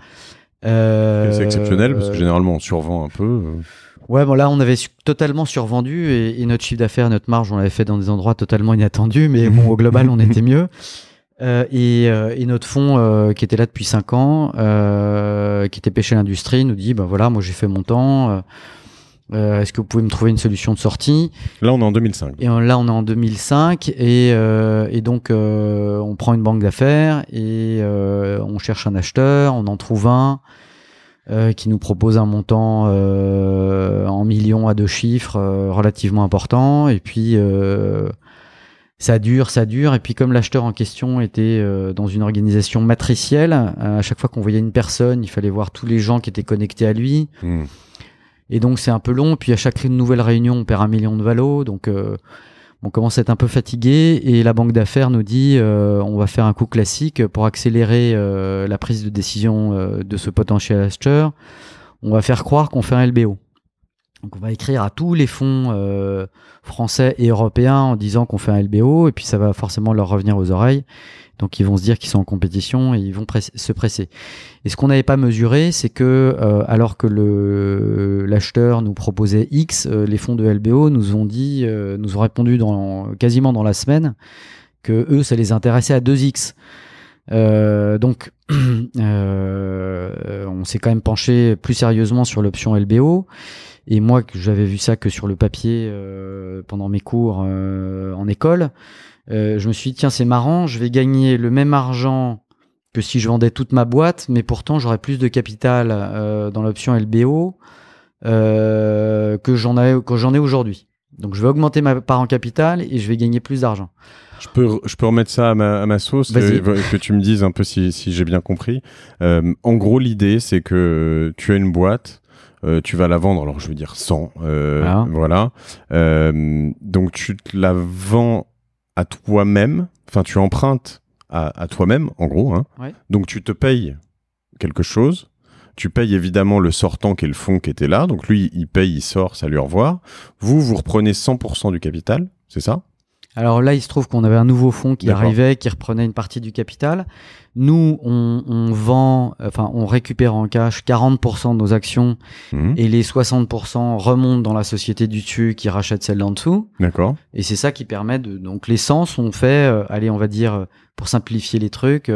C'est exceptionnel parce que généralement on survend un peu. Ouais, bon là on avait totalement survendu et notre chiffre d'affaires, notre marge, on l'avait fait dans des endroits totalement inattendus, mais bon au global on était mieux. Et notre fonds qui était là depuis 5 ans, qui était pêché à l'industrie, nous dit voilà, moi j'ai fait mon temps. Est-ce que vous pouvez me trouver une solution de sortie? Là, on est en 2005. Et là, on est en 2005 et donc on prend une banque d'affaires et on cherche un acheteur, on en trouve un qui nous propose un montant en millions à 2 chiffres relativement important. Et puis ça dure. Et puis comme l'acheteur en question était dans une organisation matricielle, à chaque fois qu'on voyait une personne, il fallait voir tous les gens qui étaient connectés à lui. Et donc c'est un peu long, puis à chaque nouvelle réunion on perd 1 million de valo, donc on commence à être un peu fatigué, et la banque d'affaires nous dit on va faire un coup classique pour accélérer la prise de décision de ce potentiel acheteur, on va faire croire qu'on fait un LBO. Donc on va écrire à tous les fonds français et européens en disant qu'on fait un LBO, et puis ça va forcément leur revenir aux oreilles. Donc ils vont se dire qu'ils sont en compétition et ils vont se presser. Et ce qu'on n'avait pas mesuré, c'est que alors que l'acheteur nous proposait X, les fonds de LBO nous ont répondu quasiment dans la semaine que eux, ça les intéressait à 2X. Donc on s'est quand même penché plus sérieusement sur l'option LBO. Et moi, j'avais vu ça que sur le papier pendant mes cours en école. Je me suis dit, tiens, c'est marrant, je vais gagner le même argent que si je vendais toute ma boîte, mais pourtant j'aurais plus de capital dans l'option LBO que j'en ai aujourd'hui. Donc je vais augmenter ma part en capital et je vais gagner plus d'argent. Je peux remettre ça à ma sauce, que tu me dises un peu si j'ai bien compris. En gros, l'idée, c'est que tu as une boîte, tu vas la vendre, alors je veux dire 100, voilà. Donc tu te la vends à toi-même, enfin tu empruntes à toi-même, en gros. Hein. Ouais. Donc tu te payes quelque chose, tu payes évidemment le sortant qui est le fonds qui était là, donc lui il paye, il sort, salut, au revoir. Vous reprenez 100% du capital, c'est ça ? Alors là, il se trouve qu'on avait un nouveau fonds qui arrivait, qui reprenait une partie du capital. Nous, on récupère en cash 40% de nos actions et les 60% remontent dans la société du dessus qui rachète celle d'en dessous. D'accord. Et c'est ça qui permet donc les 100 sont faits, on va dire, pour simplifier les trucs,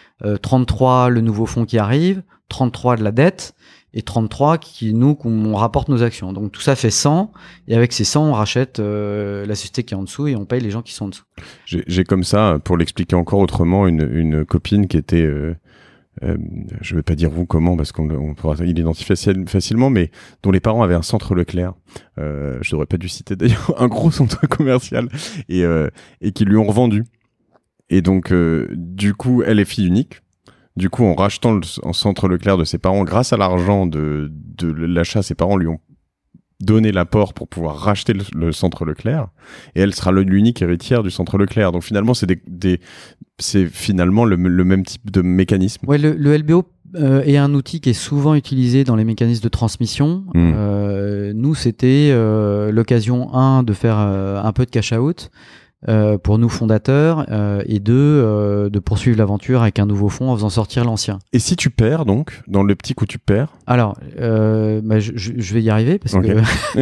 33 le nouveau fonds qui arrive, 33 de la dette, et 33 qu'on rapporte nos actions. Donc tout ça fait 100, et avec ces 100, on rachète la société qui est en dessous et on paye les gens qui sont en dessous. J'ai comme ça, pour l'expliquer encore autrement, une copine qui était, je vais pas dire vous comment, parce qu'on pourra l'identifier facilement, mais dont les parents avaient un centre Leclerc. Je devrais pas dû citer d'ailleurs, un gros centre commercial, et qui lui ont revendu. Et donc, du coup, elle est fille unique. Du coup, en rachetant en centre Leclerc de ses parents, grâce à l'argent de l'achat, ses parents lui ont donné l'apport pour pouvoir racheter le centre Leclerc, et elle sera l'unique héritière du centre Leclerc. Donc finalement, c'est finalement le même type de mécanisme. Ouais, le LBO est un outil qui est souvent utilisé dans les mécanismes de transmission. Nous, c'était l'occasion, de faire un peu de cash out. Pour nous fondateurs, et de poursuivre l'aventure avec un nouveau fonds en faisant sortir l'ancien. Et si tu perds, donc, dans l'optique où tu perds? Alors, je vais y arriver parce que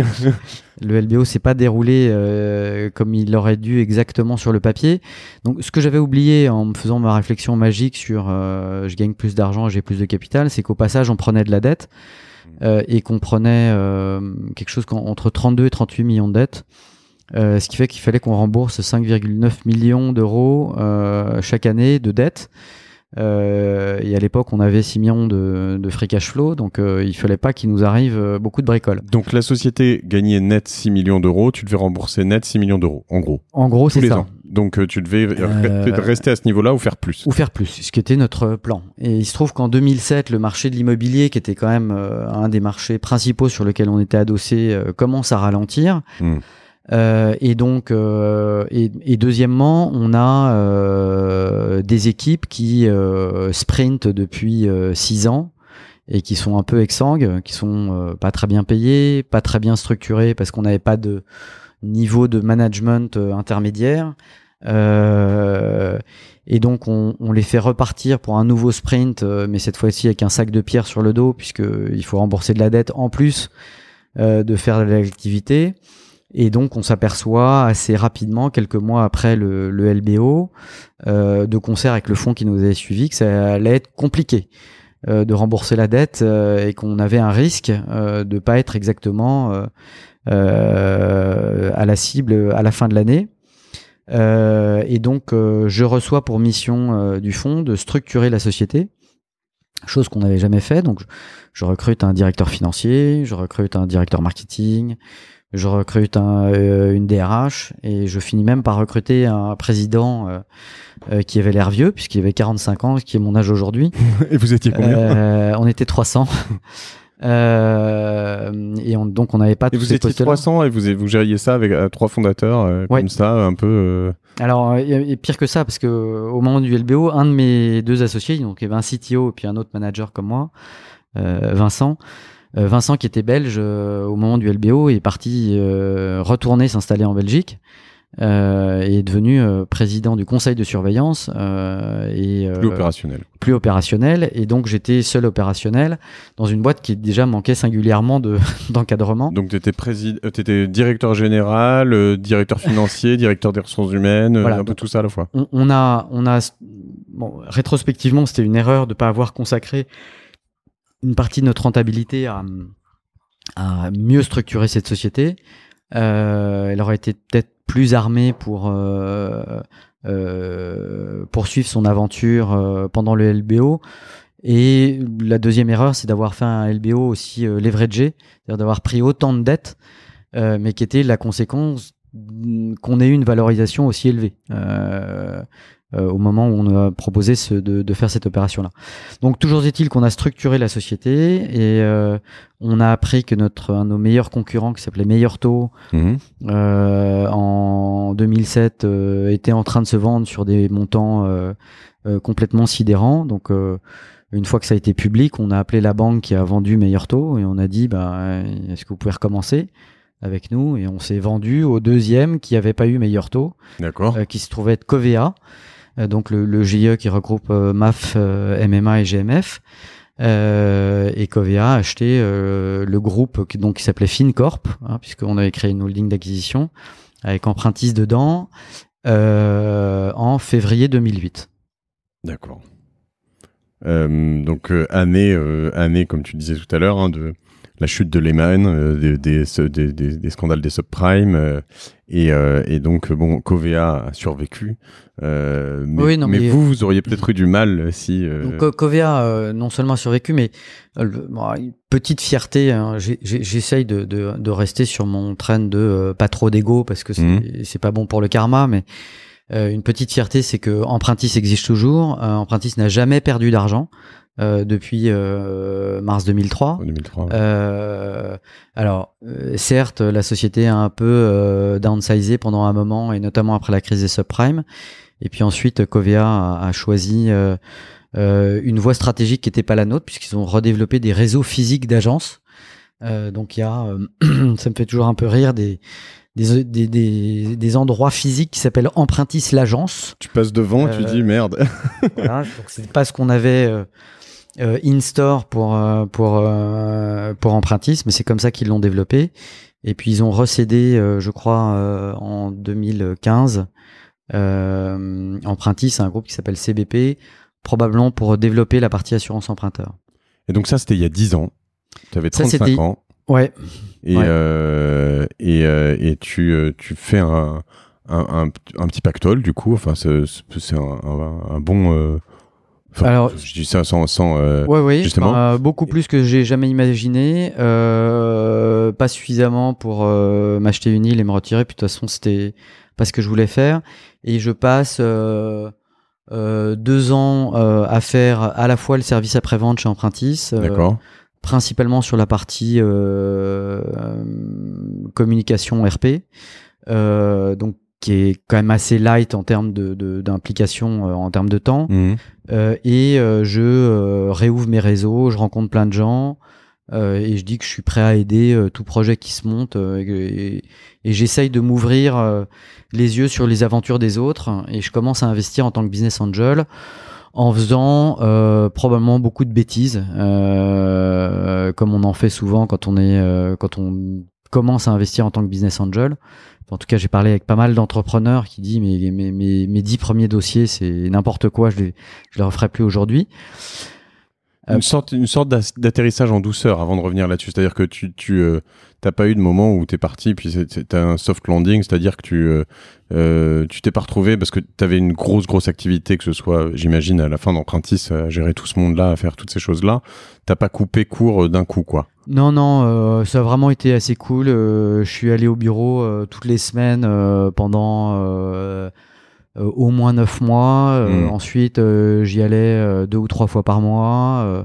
le LBO s'est pas déroulé comme il aurait dû exactement sur le papier. Donc, ce que j'avais oublié en me faisant ma réflexion magique sur je gagne plus d'argent, j'ai plus de capital, c'est qu'au passage, on prenait de la dette et qu'on prenait quelque chose entre 32 et 38 millions de dettes. Ce qui fait qu'il fallait qu'on rembourse 5,9 millions d'euros chaque année de dette. Et à l'époque, on avait 6 millions de free cash flow, donc il fallait pas qu'il nous arrive beaucoup de bricoles. Donc la société gagnait net 6 millions d'euros, tu devais rembourser net 6 millions d'euros, en gros. En gros, c'est ça. Ans. Donc tu devais rester à ce niveau-là ou faire plus. Ou faire plus, ce qui était notre plan. Et il se trouve qu'en 2007, le marché de l'immobilier, qui était quand même un des marchés principaux sur lesquels on était adossé, commence à ralentir. Et donc, et deuxièmement, on a des équipes qui sprintent depuis 6 ans et qui sont un peu exsangues, qui sont pas très bien payées, pas très bien structurées parce qu'on n'avait pas de niveau de management intermédiaire. Et donc, on les fait repartir pour un nouveau sprint, mais cette fois-ci avec un sac de pierre sur le dos, puisqu'il faut rembourser de la dette en plus de faire de l'activité. Et donc, on s'aperçoit assez rapidement, quelques mois après le LBO, de concert avec le fonds qui nous avait suivis, que ça allait être compliqué de rembourser la dette et qu'on avait un risque de pas être exactement à la cible à la fin de l'année. Et donc, je reçois pour mission du fonds de structurer la société, chose qu'on n'avait jamais fait. Donc, je recrute un directeur financier, je recrute un directeur marketing, je recrute une DRH et je finis même par recruter un président qui avait l'air vieux puisqu'il avait 45 ans, ce qui est mon âge aujourd'hui. Et vous étiez combien? On était 300. Donc on n'avait pas. Et vous étiez 300 et vous gériez ça avec 3 fondateurs comme ça, un peu. Alors et pire que ça, parce que au moment du LBO, un de mes 2 associés, donc il y avait un CTO et puis un autre manager comme moi, Vincent. Vincent, qui était belge au moment du LBO, est parti retourner s'installer en Belgique et est devenu président du conseil de surveillance et plus opérationnel. Et donc j'étais seul opérationnel dans une boîte qui déjà manquait singulièrement d'encadrement. Donc t'étais directeur général, directeur financier, directeur des ressources humaines, voilà, un peu tout ça à la fois. On a bon, rétrospectivement, c'était une erreur de pas avoir consacré une partie de notre rentabilité à mieux structurer cette société. Elle aurait été peut-être plus armée pour poursuivre son aventure pendant le LBO. Et la deuxième erreur, c'est d'avoir fait un LBO aussi leveragé, c'est-à-dire d'avoir pris autant de dettes, mais qui était la conséquence qu'on ait eu une valorisation aussi élevée. Au moment où on a proposé de faire cette opération-là. Donc toujours est-il qu'on a structuré la société et on a appris que un de nos meilleurs concurrents qui s'appelait Meilleur Taux en 2007 était en train de se vendre sur des montants complètement sidérants. Donc une fois que ça a été public, on a appelé la banque qui a vendu Meilleur Taux et on a dit est-ce que vous pouvez recommencer avec nous? Et on s'est vendu au deuxième qui n'avait pas eu Meilleur Taux, qui se trouvait être Covea. Donc le GIE qui regroupe MAF, MMA et GMF, et Covea a acheté le groupe qui s'appelait FinCorp, puisqu'on avait créé une holding d'acquisition avec Empruntis dedans en février 2008. D'accord. Donc année comme tu disais tout à l'heure, de la chute de Lehman, des scandales des subprimes, et donc Covea a survécu. Mais vous auriez peut-être eu du mal si. Donc Covea non seulement a survécu, mais une petite fierté. Hein, j'essaye de rester sur mon train de pas trop d'ego parce que c'est pas bon pour le karma, mais une petite fierté, c'est que Empruntis existe toujours. Empruntis n'a jamais perdu d'argent. Depuis mars 2003. Alors, certes, la société a un peu downsizé pendant un moment, et notamment après la crise des subprimes. Et puis ensuite, Covea a choisi une voie stratégique qui n'était pas la nôtre, puisqu'ils ont redéveloppé des réseaux physiques d'agences. Donc il y a, ça me fait toujours un peu rire, des endroits physiques qui s'appellent Empruntis l'agence. Tu passes devant, tu dis merde. Voilà, donc c'est pas ce qu'on avait in-store pour Empruntis, mais c'est comme ça qu'ils l'ont développé. Et puis ils ont recédé, je crois, en 2015, Empruntis, un groupe qui s'appelle CBP, probablement pour développer la partie assurance emprunteur. Et donc ça, c'était il y a 10 ans. Tu avais 35 ans. Ouais. Et tu fais un petit pactole, du coup. Enfin, c'est un bon... Alors, je dis ça sans justement. Beaucoup plus que j'ai jamais imaginé. Pas suffisamment pour m'acheter une île et me retirer. Puis de toute façon, c'était pas ce que je voulais faire. Et je passe 2 ans à faire à la fois le service après-vente chez Empruntis. D'accord. Principalement sur la partie communication RP. Donc qui est quand même assez light en termes d'implication en termes de temps. Je réouvre mes réseaux, je rencontre plein de gens et je dis que je suis prêt à aider tout projet qui se monte et j'essaye de m'ouvrir les yeux sur les aventures des autres et je commence à investir en tant que business angel en faisant probablement beaucoup de bêtises comme on en fait souvent quand on commencent à investir en tant que business angel. En tout cas, j'ai parlé avec pas mal d'entrepreneurs qui disent mes 10 premiers dossiers, c'est n'importe quoi, je les referai plus aujourd'hui. Une sorte d'atterrissage en douceur avant de revenir là-dessus. C'est-à-dire que tu t'as pas eu de moment où t'es parti, puis t'as un soft landing, c'est-à-dire que tu t'es pas retrouvé parce que t'avais une grosse activité, que ce soit, j'imagine, à la fin d'Empruntis, à gérer tout ce monde-là, à faire toutes ces choses-là. T'as pas coupé court d'un coup, quoi. Non, ça a vraiment été assez cool. Je suis allé au bureau toutes les semaines pendant au moins 9 mois. Ensuite, j'y allais 2 ou 3 fois par mois.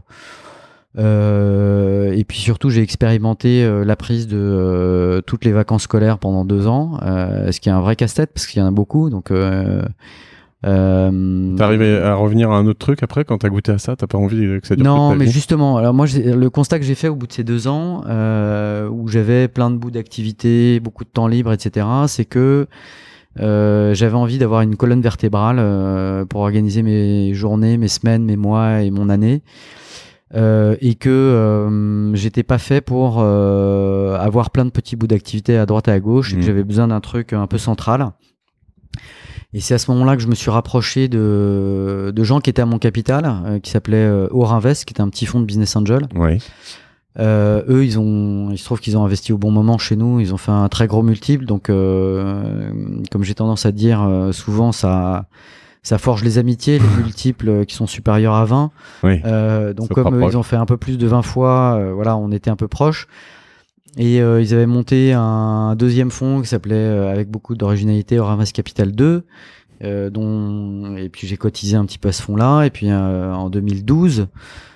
Et puis surtout, j'ai expérimenté la prise de toutes les vacances scolaires pendant 2 ans, ce qui est un vrai casse-tête parce qu'il y en a beaucoup. Donc, t'es arrivé à revenir à un autre truc après quand t'as goûté à ça? T'as pas envie que ça dure toute non, ta mais vie? justement, alors moi, le constat que j'ai fait au bout de ces 2 ans, où j'avais plein de bouts d'activité, beaucoup de temps libre, etc., c'est que j'avais envie d'avoir une colonne vertébrale pour organiser mes journées, mes semaines, mes mois et mon année. Et que j'étais pas fait pour avoir plein de petits bouts d'activité à droite et à gauche, et que j'avais besoin d'un truc un peu central. Et c'est à ce moment-là que je me suis rapproché de gens qui étaient à mon capital, qui s'appelaient Aurinvest, qui était un petit fonds de business angel. Oui. Eux, il se trouve qu'ils ont investi au bon moment chez nous. Ils ont fait un très gros multiple. Donc, comme j'ai tendance à dire souvent, ça forge les amitiés, les multiples qui sont supérieurs à 20. Oui. Donc, comme ils ont fait un peu plus de 20 fois, voilà, on était un peu proches. Et ils avaient monté un deuxième fonds qui s'appelait, avec beaucoup d'originalité, Aurinvest Capital 2. Et puis j'ai cotisé un petit peu à ce fonds-là. Et puis en 2012,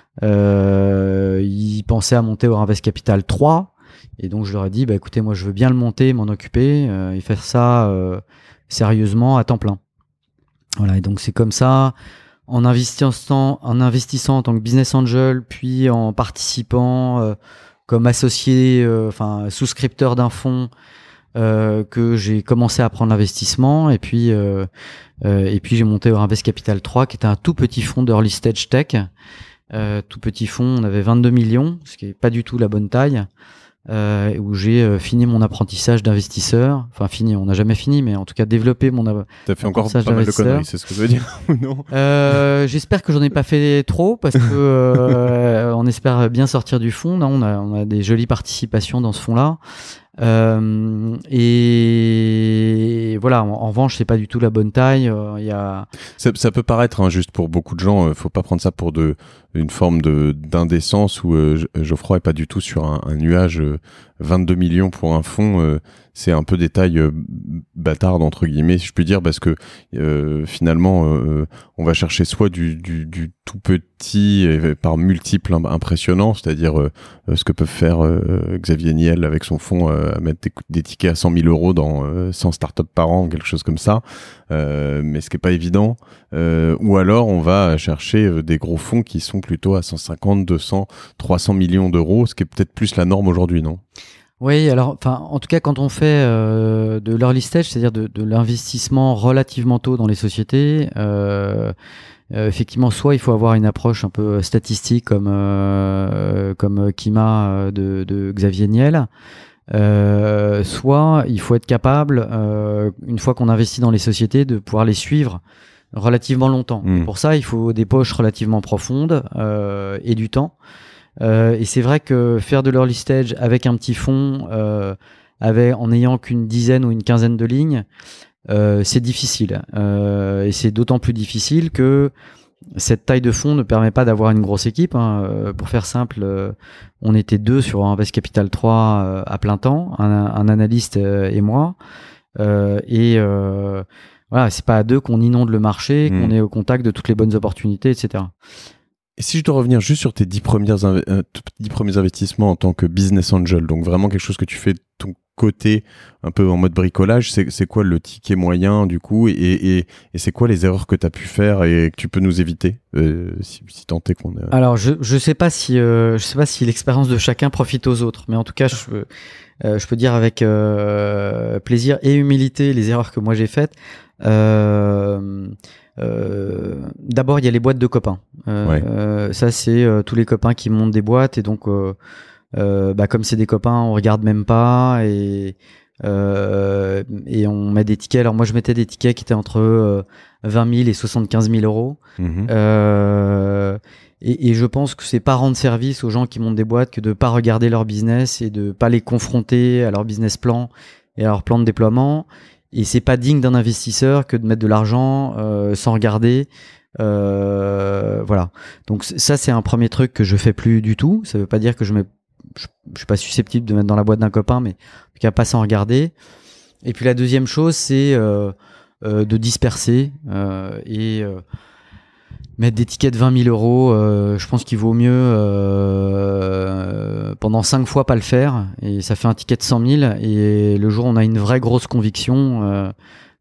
ils pensaient à monter Aurinvest Capital 3. Et donc je leur ai dit, bah écoutez, moi je veux bien le monter, m'en occuper, et faire ça sérieusement à temps plein. Voilà, et donc c'est comme ça, en investissant en tant que business angel, puis en participant comme associé, souscripteur d'un fonds, que j'ai commencé à prendre l'investissement. Et puis j'ai monté Aurinvest Capital 3, qui était un tout petit fonds d'early stage tech. Tout petit fonds, on avait 22 millions, ce qui est pas du tout la bonne taille. Où j'ai fini mon apprentissage d'investisseur. Enfin fini, on n'a jamais fini, mais en tout cas développé mon T'as fait encore pas mal de conneries, c'est ce que je veux dire, ou non? J'espère que j'en ai pas fait trop, parce que on espère bien sortir du fonds. Là, on a des jolies participations dans ce fonds-là. Et voilà, en revanche, c'est pas du tout la bonne taille. Ça peut paraître injuste pour beaucoup de gens. Faut pas prendre ça pour une forme d'indécence où Geoffroy est pas du tout sur un nuage. 22 millions pour un fonds, c'est un peu des tailles bâtardes entre guillemets, si je puis dire, parce que finalement, on va chercher soit du tout petit et par multiples impressionnants, c'est-à-dire ce que peuvent faire Xavier Niel avec son fonds, à mettre des tickets à 100 000 euros dans 100 startups par an, quelque chose comme ça, mais ce qui est pas évident. Ou alors on va chercher des gros fonds qui sont plutôt à 150, 200, 300 millions d'euros, ce qui est peut-être plus la norme aujourd'hui, non? Oui, alors, en tout cas, quand on fait de l'early stage, c'est-à-dire de l'investissement relativement tôt dans les sociétés, effectivement, soit il faut avoir une approche un peu statistique comme Kima de Xavier Niel, soit il faut être capable, une fois qu'on investit dans les sociétés, de pouvoir les suivre relativement longtemps. Et pour ça, il faut des poches relativement profondes et du temps. Et c'est vrai que faire de l'early stage avec un petit fonds, en ayant qu'une dizaine ou une quinzaine de lignes, c'est difficile. Et c'est d'autant plus difficile que cette taille de fonds ne permet pas d'avoir une grosse équipe. Pour faire simple, on était 2 sur Invest Capital 3 à plein temps, un analyste et moi. Voilà, c'est pas à 2 qu'on inonde le marché, qu'on est au contact de toutes les bonnes opportunités, etc. Et si je dois revenir juste sur tes 10 premiers investissements en tant que business angel, donc vraiment quelque chose que tu fais de ton côté, un peu en mode bricolage, c'est quoi le ticket moyen du coup, et c'est quoi les erreurs que tu as pu faire et que tu peux nous éviter, si tant est qu'on a... Alors je sais pas si l'expérience de chacun profite aux autres, mais en tout cas je peux dire avec plaisir et humilité les erreurs que moi j'ai faites. D'abord, il y a les boîtes de copains. Ça, c'est tous les copains qui montent des boîtes, et donc comme c'est des copains, on regarde même pas et on met des tickets. Alors moi, je mettais des tickets qui étaient entre 20 000 et 75 000 euros. Et je pense que c'est pas rendre service aux gens qui montent des boîtes que de pas regarder leur business et de pas les confronter à leur business plan et à leur plan de déploiement. Et c'est pas digne d'un investisseur que de mettre de l'argent sans regarder. Voilà. Donc ça, c'est un premier truc que je fais plus du tout. Ça veut pas dire que je suis pas susceptible de mettre dans la boîte d'un copain, mais en tout cas pas sans regarder. Et puis la deuxième chose, c'est de disperser et mettre des tickets de 20 000 euros. Je pense qu'il vaut mieux pendant 5 fois pas le faire, et ça fait un ticket de 100 000. Et le jour où on a une vraie grosse conviction,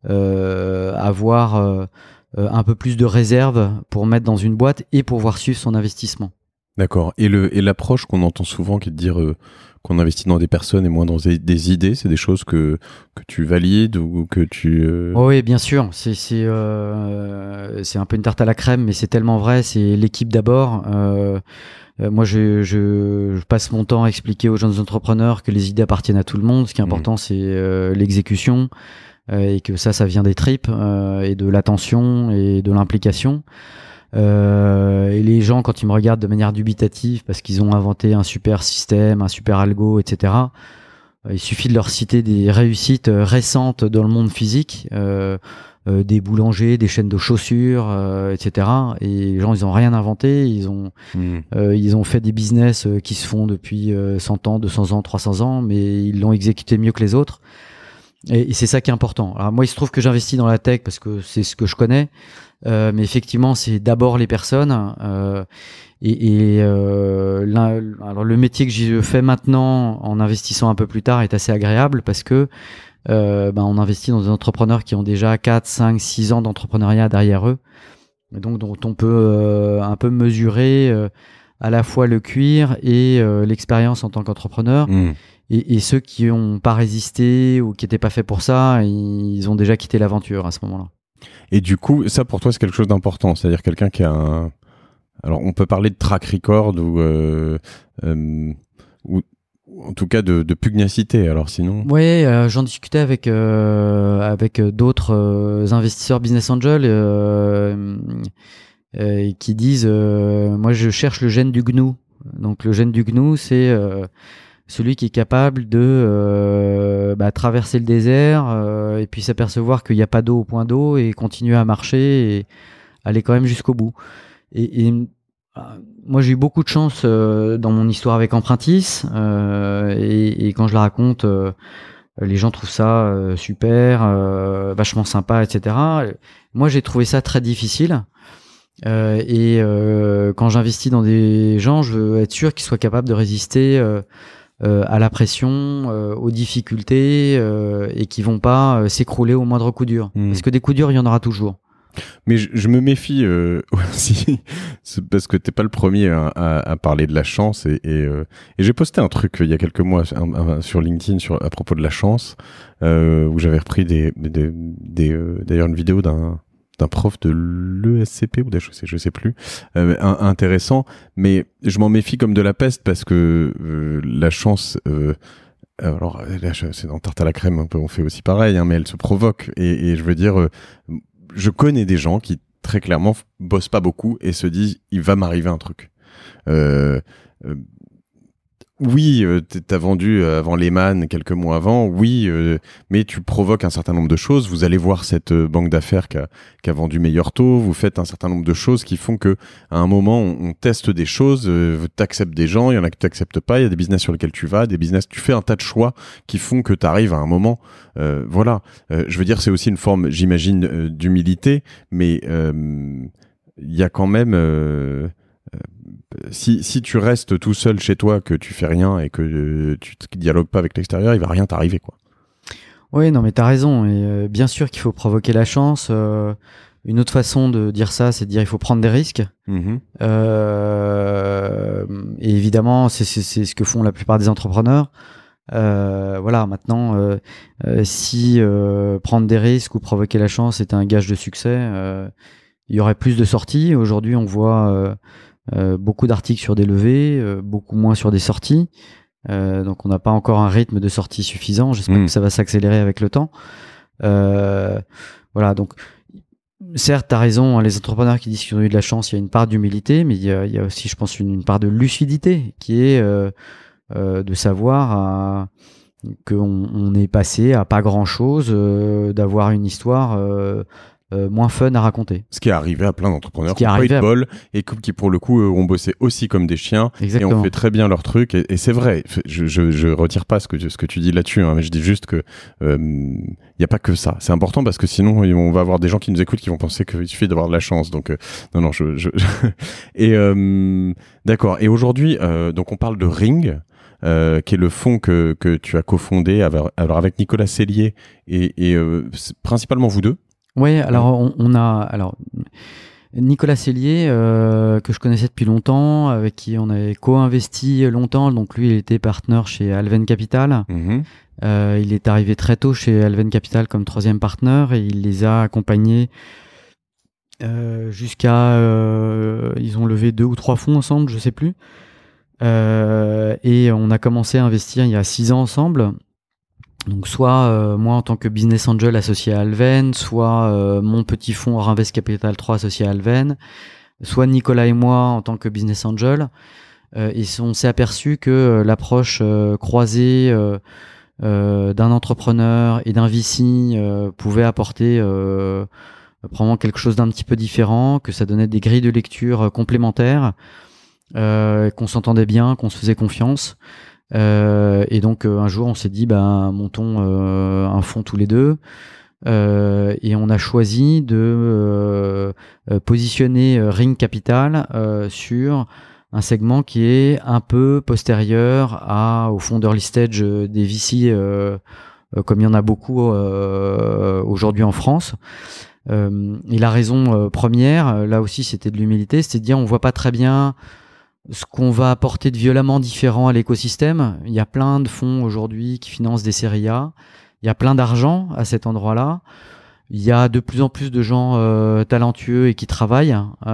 avoir un peu plus de réserve pour mettre dans une boîte et pour voir suivre son investissement. D'accord. Et l'approche qu'on entend souvent, qui est de dire qu'on investit dans des personnes et moins dans des idées, c'est des choses que tu valides ou que tu... Oui, bien sûr. C'est un peu une tarte à la crème, mais c'est tellement vrai. C'est l'équipe d'abord. Moi, je passe mon temps à expliquer aux jeunes entrepreneurs que les idées appartiennent à tout le monde. Ce qui est important, c'est l'exécution, et que ça vient des tripes et de l'attention et de l'implication. Et les gens, quand ils me regardent de manière dubitative parce qu'ils ont inventé un super système, un super algo, etc., il suffit de leur citer des réussites récentes dans le monde physique, des boulangers, des chaînes de chaussures, etc. Et les gens, ils ont rien inventé. Ils ont fait des business qui se font depuis 100 ans, 200 ans, 300 ans, mais ils l'ont exécuté mieux que les autres. Et c'est ça qui est important. Alors moi, il se trouve que j'investis dans la tech parce que c'est ce que je connais. Mais effectivement, c'est d'abord les personnes. Alors le métier que je fais maintenant, en investissant un peu plus tard, est assez agréable parce que on investit dans des entrepreneurs qui ont déjà 4, 5, 6 ans d'entrepreneuriat derrière eux, et donc dont on peut un peu mesurer à la fois le cuir et l'expérience en tant qu'entrepreneur. Et ceux qui n'ont pas résisté ou qui n'étaient pas faits pour ça, ils ont déjà quitté l'aventure à ce moment-là. Et du coup, ça pour toi, c'est quelque chose d'important. C'est-à-dire quelqu'un qui a un... Alors, on peut parler de track record ou en tout cas de pugnacité. Alors sinon... Oui, j'en discutais avec d'autres investisseurs business angel qui disent moi, je cherche le gène du gnou. Donc, le gène du gnou, c'est... celui qui est capable de traverser le désert et puis s'apercevoir qu'il n'y a pas d'eau au point d'eau et continuer à marcher et aller quand même jusqu'au bout. Et moi, j'ai eu beaucoup de chance dans mon histoire avec Empruntis et quand je la raconte, les gens trouvent ça super, vachement sympa, etc. Moi, j'ai trouvé ça très difficile. Quand j'investis dans des gens, je veux être sûr qu'ils soient capables de résister à la pression, aux difficultés et qui vont pas s'écrouler au moindre coup dur. Parce que des coups durs, il y en aura toujours. Mais je me méfie aussi, parce que t'es pas le premier à parler de la chance et j'ai posté un truc il y a quelques mois sur LinkedIn à propos de la chance, où j'avais repris d'ailleurs une vidéo d'un prof de l'ESCP ou je sais plus, intéressant, mais je m'en méfie comme de la peste parce que la chance, alors là, c'est dans Tarte à la crème, on fait aussi pareil, hein, mais elle se provoque et je veux dire, je connais des gens qui très clairement bossent pas beaucoup et se disent il va m'arriver un truc. Oui, t'as vendu avant Lehman quelques mois avant, oui, mais tu provoques un certain nombre de choses. Vous allez voir cette banque d'affaires qui a vendu meilleur taux, vous faites un certain nombre de choses qui font que à un moment on teste des choses, t'acceptes des gens, il y en a que t'acceptes pas, il y a des business sur lesquels tu vas, des business, tu fais un tas de choix qui font que t'arrives à un moment, voilà. Je veux dire, c'est aussi une forme, j'imagine, d'humilité, mais il y a quand même si tu restes tout seul chez toi, que tu fais rien et que tu dialogues pas avec l'extérieur, il va rien t'arriver, quoi. Oui, non, mais t'as raison. Et bien sûr qu'il faut provoquer la chance. Une autre façon de dire ça, c'est de dire il faut prendre des risques. Et évidemment, c'est ce que font la plupart des entrepreneurs. Voilà, maintenant, si prendre des risques ou provoquer la chance est un gage de succès, il y aurait plus de sorties. Aujourd'hui, on voit beaucoup d'articles sur des levées, beaucoup moins sur des sorties. Donc on n'a pas encore un rythme de sortie suffisant. J'espère que ça va s'accélérer avec le temps. Voilà, donc certes, tu as raison, hein, les entrepreneurs qui disent qu'ils ont eu de la chance, il y a une part d'humilité, mais il y a aussi, je pense, une part de lucidité qui est de savoir qu'on est passé à pas grand-chose, d'avoir une histoire moins fun à raconter. Ce qui est arrivé à plein d'entrepreneurs qui ont pas eu de bol et qui, pour le coup, ont bossé aussi comme des chiens. Exactement. Et ont fait très bien leur truc. Et c'est vrai, je retire pas ce que tu dis là-dessus, hein, mais je dis juste que y a pas que ça. C'est important parce que sinon, on va avoir des gens qui nous écoutent qui vont penser qu'il suffit d'avoir de la chance. Donc, non, et d'accord. Et aujourd'hui, donc on parle de Ring. Qui est le fonds que tu as cofondé avec Nicolas Sellier et principalement vous deux. Oui, alors on a Nicolas Sellier que je connaissais depuis longtemps, avec qui on avait co-investi longtemps. Donc lui, il était partenaire chez Alven Capital. Il est arrivé très tôt chez Alven Capital comme troisième partenaire et il les a accompagnés jusqu'à ils ont levé 2 ou 3 fonds ensemble, je sais plus. Et on a commencé à investir il y a 6 ans ensemble. Donc soit moi en tant que business angel associé à Alven, soit mon petit fonds Orinvest Capital 3 associé à Alven, soit Nicolas et moi en tant que business angel. Et on s'est aperçu que l'approche croisée d'un entrepreneur et d'un VC pouvait apporter probablement quelque chose d'un petit peu différent, que ça donnait des grilles de lecture complémentaires, qu'on s'entendait bien, qu'on se faisait confiance. Et donc un jour on s'est dit montons un fonds tous les deux et on a choisi de positionner Ring Capital sur un segment qui est un peu postérieur au fonds d'early stage des VC comme il y en a beaucoup aujourd'hui en France. Et la raison première, là aussi c'était de l'humilité, c'était de dire on voit pas très bien ce qu'on va apporter de violemment différent à l'écosystème. Il y a plein de fonds aujourd'hui qui financent des séries A. Il y a plein d'argent à cet endroit-là. Il y a de plus en plus de gens talentueux et qui travaillent.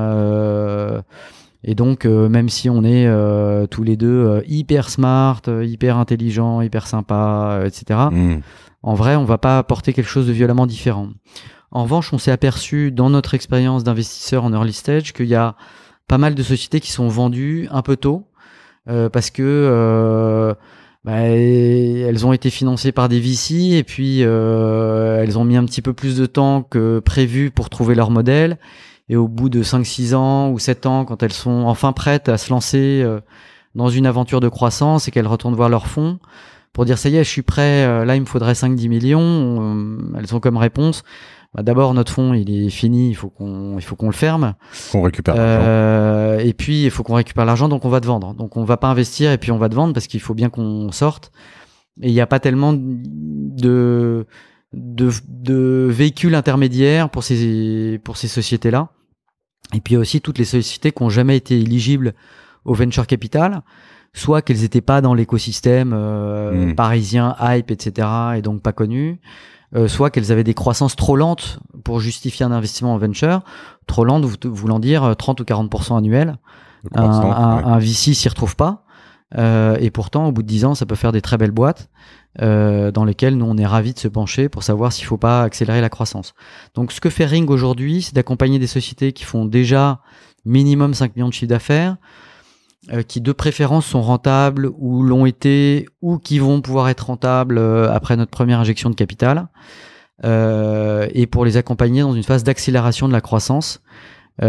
Et donc, même si on est tous les deux hyper smart, hyper intelligents, hyper sympas, etc., en vrai, on va pas apporter quelque chose de violemment différent. En revanche, on s'est aperçu dans notre expérience d'investisseur en early stage qu'il y a pas mal de sociétés qui sont vendues un peu tôt parce que elles ont été financées par des VC et puis elles ont mis un petit peu plus de temps que prévu pour trouver leur modèle et au bout de 5-6 ans ou 7 ans, quand elles sont enfin prêtes à se lancer dans une aventure de croissance et qu'elles retournent voir leur fonds pour dire ça y est, je suis prêt, là il me faudrait 5-10 millions, elles ont comme réponse d'abord notre fonds il est fini, il faut qu'on le ferme, qu'on récupère l'argent. Et puis il faut qu'on récupère l'argent, donc on va te vendre. Donc on va pas investir et puis on va te vendre parce qu'il faut bien qu'on sorte. Et il n'y a pas tellement de véhicules intermédiaires pour ces sociétés-là. Et puis il y a aussi toutes les sociétés qui n'ont jamais été éligibles au venture capital, soit qu'elles n'étaient pas dans l'écosystème parisien, hype, etc. et donc pas connues. Soit qu'elles avaient des croissances trop lentes pour justifier un investissement en venture, trop lentes voulant dire 30 ou 40% annuels. Un VC s'y retrouve pas. Et pourtant, au bout de 10 ans, ça peut faire des très belles boîtes dans lesquelles nous, on est ravis de se pencher pour savoir s'il faut pas accélérer la croissance. Donc, ce que fait Ring aujourd'hui, c'est d'accompagner des sociétés qui font déjà minimum 5 millions de chiffre d'affaires, qui de préférence sont rentables ou l'ont été ou qui vont pouvoir être rentables après notre première injection de capital et pour les accompagner dans une phase d'accélération de la croissance. Et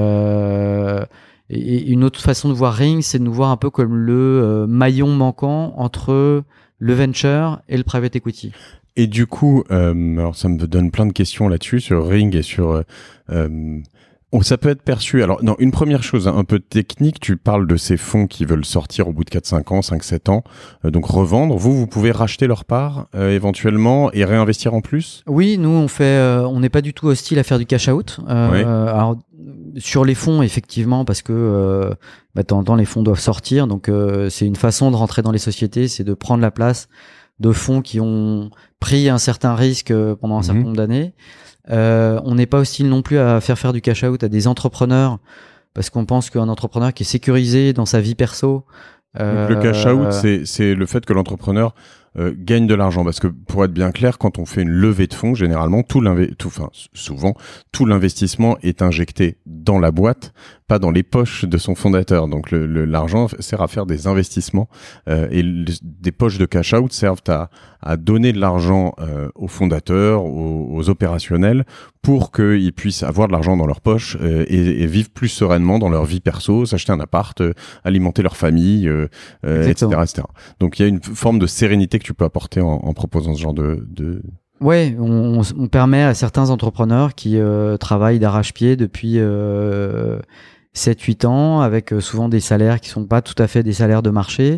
une autre façon de voir Ring, c'est de nous voir un peu comme le maillon manquant entre le venture et le private equity. Et du coup, alors ça me donne plein de questions là-dessus sur Ring et sur ça peut être perçu. Alors, non, une première chose un peu technique, tu parles de ces fonds qui veulent sortir au bout de 4-5 ans, 5-7 ans, donc revendre. Vous pouvez racheter leur part éventuellement et réinvestir en plus ? Oui, nous, on n'est pas du tout hostile à faire du cash out. Oui. Alors, sur les fonds, effectivement, parce que de temps en temps, les fonds doivent sortir. Donc, c'est une façon de rentrer dans les sociétés, c'est de prendre la place de fonds qui ont pris un certain risque pendant un certain nombre d'années. On n'est pas hostile non plus à faire du cash out à des entrepreneurs parce qu'on pense qu'un entrepreneur qui est sécurisé dans sa vie perso. Donc le cash out, c'est le fait que l'entrepreneur gagne de l'argent, parce que pour être bien clair, quand on fait une levée de fonds, généralement souvent tout l'investissement est injecté dans la boîte, pas dans les poches de son fondateur. Donc l'argent sert à faire des investissements des poches de cash out servent à donner de l'argent aux fondateurs, aux opérationnels, pour qu'ils puissent avoir de l'argent dans leur poche et vivre plus sereinement dans leur vie perso, s'acheter un appart, alimenter leur famille, etc., etc. Donc il y a une forme de sérénité que tu peux apporter en proposant ce genre de... Ouais, on permet à certains entrepreneurs qui travaillent d'arrache-pied depuis 7-8 ans, avec souvent des salaires qui sont pas tout à fait des salaires de marché,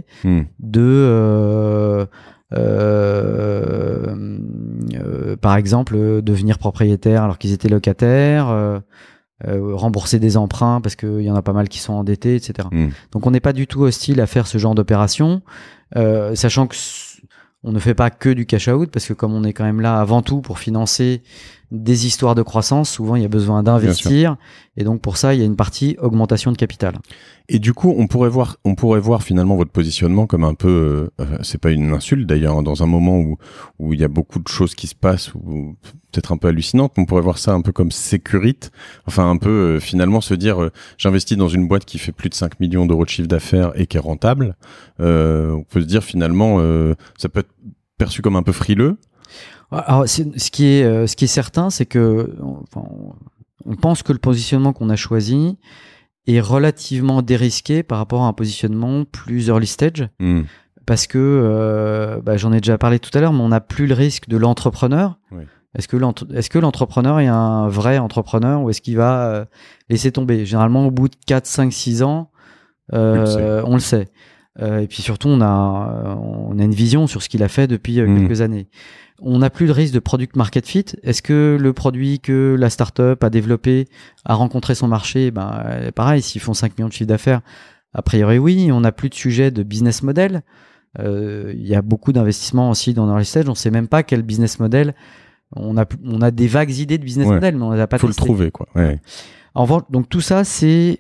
par exemple, devenir propriétaire alors qu'ils étaient locataires, rembourser des emprunts parce qu'il y en a pas mal qui sont endettés, etc. Donc on n'est pas du tout hostile à faire ce genre d'opération, sachant que on ne fait pas que du cash out, parce que comme on est quand même là avant tout pour financer des histoires de croissance, souvent il y a besoin d'investir, et donc pour ça il y a une partie augmentation de capital. Et du coup on pourrait voir finalement votre positionnement comme un peu, c'est pas une insulte d'ailleurs, dans un moment où il y a beaucoup de choses qui se passent, ou peut-être un peu hallucinantes, on pourrait voir ça un peu comme Sécurite, enfin un peu finalement se dire j'investis dans une boîte qui fait plus de 5 millions d'euros de chiffre d'affaires et qui est rentable, on peut se dire finalement ça peut être perçu comme un peu frileux. Alors, ce qui est certain, c'est que on pense que le positionnement qu'on a choisi est relativement dérisqué par rapport à un positionnement plus early stage, parce que j'en ai déjà parlé tout à l'heure, mais on n'a plus le risque de l'entrepreneur. Oui. Est-ce que l'entrepreneur est un vrai entrepreneur, ou est-ce qu'il va laisser tomber? Généralement, au bout de 4, 5, 6 ans, on le sait. Et puis surtout, on a une vision sur ce qu'il a fait depuis quelques années. On n'a plus de risque de product market fit. Est-ce que le produit que la startup a développé a rencontré son marché? Pareil, s'ils font 5 millions de chiffre d'affaires, a priori oui. On n'a plus de sujet de business model. Il y a beaucoup d'investissements aussi dans early stage. On ne sait même pas quel business model. On a des vagues idées de business model, mais on ne les a pas testé. Faut le trouver, quoi. Ouais. En revanche, donc tout ça, c'est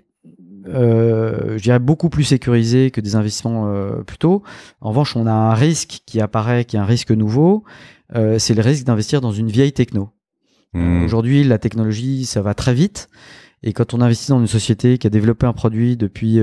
je dirais beaucoup plus sécurisé que des investissements plus tôt. En revanche, on a un risque qui apparaît, qui est un risque nouveau, c'est le risque d'investir dans une vieille techno. Aujourd'hui, la technologie, ça va très vite, et quand on investit dans une société qui a développé un produit depuis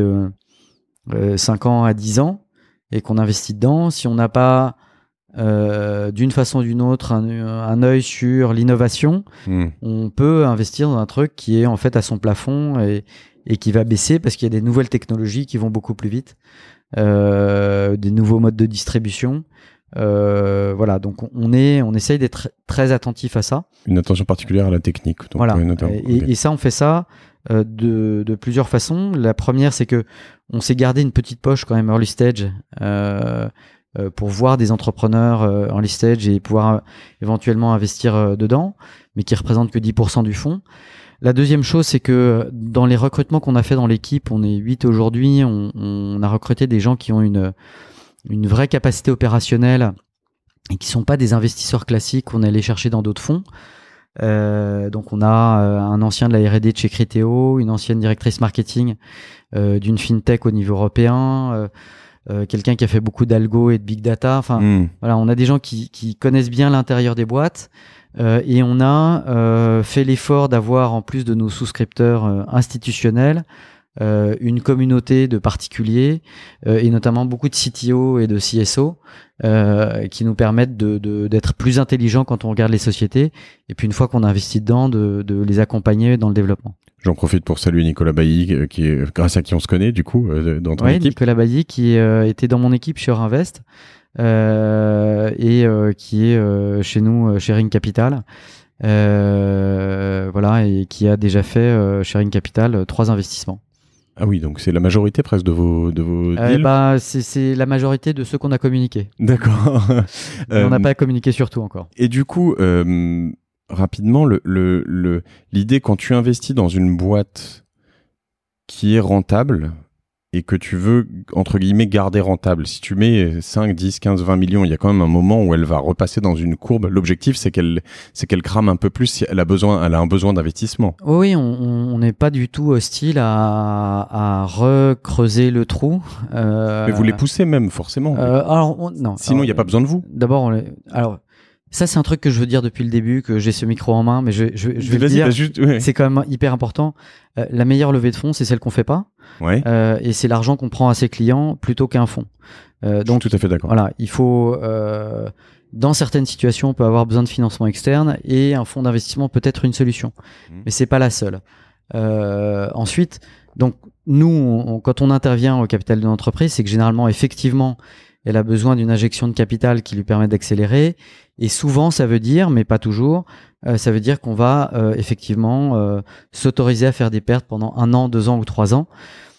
5 ans à 10 ans, et qu'on investit dedans, si on n'a pas d'une façon ou d'une autre un œil sur l'innovation, on peut investir dans un truc qui est en fait à son plafond et qui va baisser parce qu'il y a des nouvelles technologies qui vont beaucoup plus vite, des nouveaux modes de distribution. Voilà, donc on essaye d'être très attentif à ça. Une attention particulière à la technique. Donc voilà. Et ça, on fait ça de plusieurs façons. La première, c'est que on s'est gardé une petite poche quand même early stage pour voir des entrepreneurs en early stage et pouvoir éventuellement investir dedans, mais qui représentent que 10% du fonds. La deuxième chose, c'est que dans les recrutements qu'on a fait dans l'équipe, on est 8 aujourd'hui, on a recruté des gens qui ont une vraie capacité opérationnelle et qui sont pas des investisseurs classiques qu'on est allé chercher dans d'autres fonds. Donc on a un ancien de la R&D de chez Criteo, une ancienne directrice marketing d'une fintech au niveau européen, quelqu'un qui a fait beaucoup d'algo et de big data. Enfin, voilà, on a des gens qui connaissent bien l'intérieur des boîtes. Et on a fait l'effort d'avoir, en plus de nos souscripteurs institutionnels, une communauté de particuliers et notamment beaucoup de CTO et de CSO qui nous permettent d'être plus intelligents quand on regarde les sociétés, et puis une fois qu'on a investi dedans, de les accompagner dans le développement. J'en profite pour saluer Nicolas Bailly, grâce à qui on se connaît du coup dans ton équipe. Nicolas Bailly qui était dans mon équipe chez Eurinvest. Et qui est chez nous chez Ring Capital, voilà, et qui a déjà fait chez Ring Capital 3 investissements. Ah oui, donc c'est la majorité presque de vos deals. C'est la majorité de ceux qu'on a communiqués. D'accord. On n'a pas communiqué sur tout encore. Et du coup, rapidement, l'idée quand tu investis dans une boîte qui est rentable, et que tu veux, entre guillemets, garder rentable, si tu mets 5, 10, 15, 20 millions, il y a quand même un moment où elle va repasser dans une courbe. L'objectif, c'est qu'elle crame un peu plus si elle a un besoin d'investissement. Oui, on n'est pas du tout hostile à recreuser le trou. Mais vous les poussez même, forcément. Non. Sinon, il n'y a pas besoin de vous. D'abord, ça, c'est un truc que je veux dire depuis le début, que j'ai ce micro en main, mais je vais le dire. C'est quand même hyper important. La meilleure levée de fonds, c'est celle qu'on fait pas. Ouais. Et c'est l'argent qu'on prend à ses clients plutôt qu'un fonds. Donc, je suis tout à fait d'accord. Voilà, il faut, dans certaines situations, on peut avoir besoin de financement externe et un fonds d'investissement peut être une solution. Mais c'est pas la seule. Ensuite, donc, nous, quand on intervient au capital d'une entreprise, c'est que généralement, effectivement, elle a besoin d'une injection de capital qui lui permet d'accélérer. Et souvent, ça veut dire, mais pas toujours, ça veut dire qu'on va effectivement s'autoriser à faire des pertes pendant 1 an, 2 ans ou 3 ans.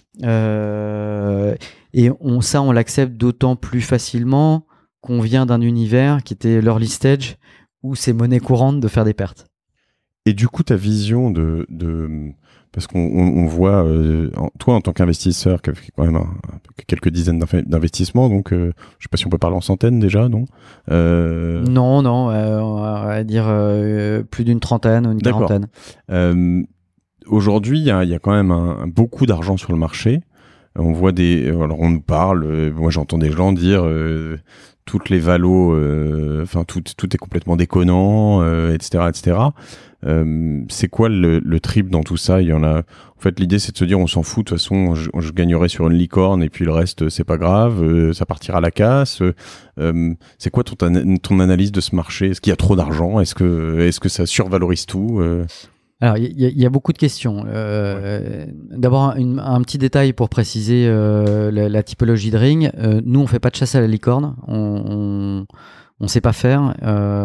Et on l'accepte d'autant plus facilement qu'on vient d'un univers qui était l'early stage où c'est monnaie courante de faire des pertes. Et du coup, ta vision parce qu'on voit, toi en tant qu'investisseur, qui a fait quand même quelques dizaines d'investissements, donc je sais pas si on peut parler en centaines déjà, non Non, on va dire plus d'une trentaine ou une quarantaine. Aujourd'hui, il y a quand même beaucoup d'argent sur le marché. On voit alors on nous parle, moi j'entends des gens dire toutes les valos, tout est complètement déconnant, etc., etc. C'est quoi le trip dans tout ça? Il y en a. En fait, l'idée c'est de se dire on s'en fout. De toute façon, je gagnerai sur une licorne et puis le reste c'est pas grave. Ça partira à la casse. C'est quoi ton analyse de ce marché? Est-ce qu'il y a trop d'argent? Est-ce que ça survalorise tout? Alors, il y a beaucoup de questions. D'abord, un petit détail pour préciser la typologie de ring. Nous, on fait pas de chasse à la licorne. On sait pas faire.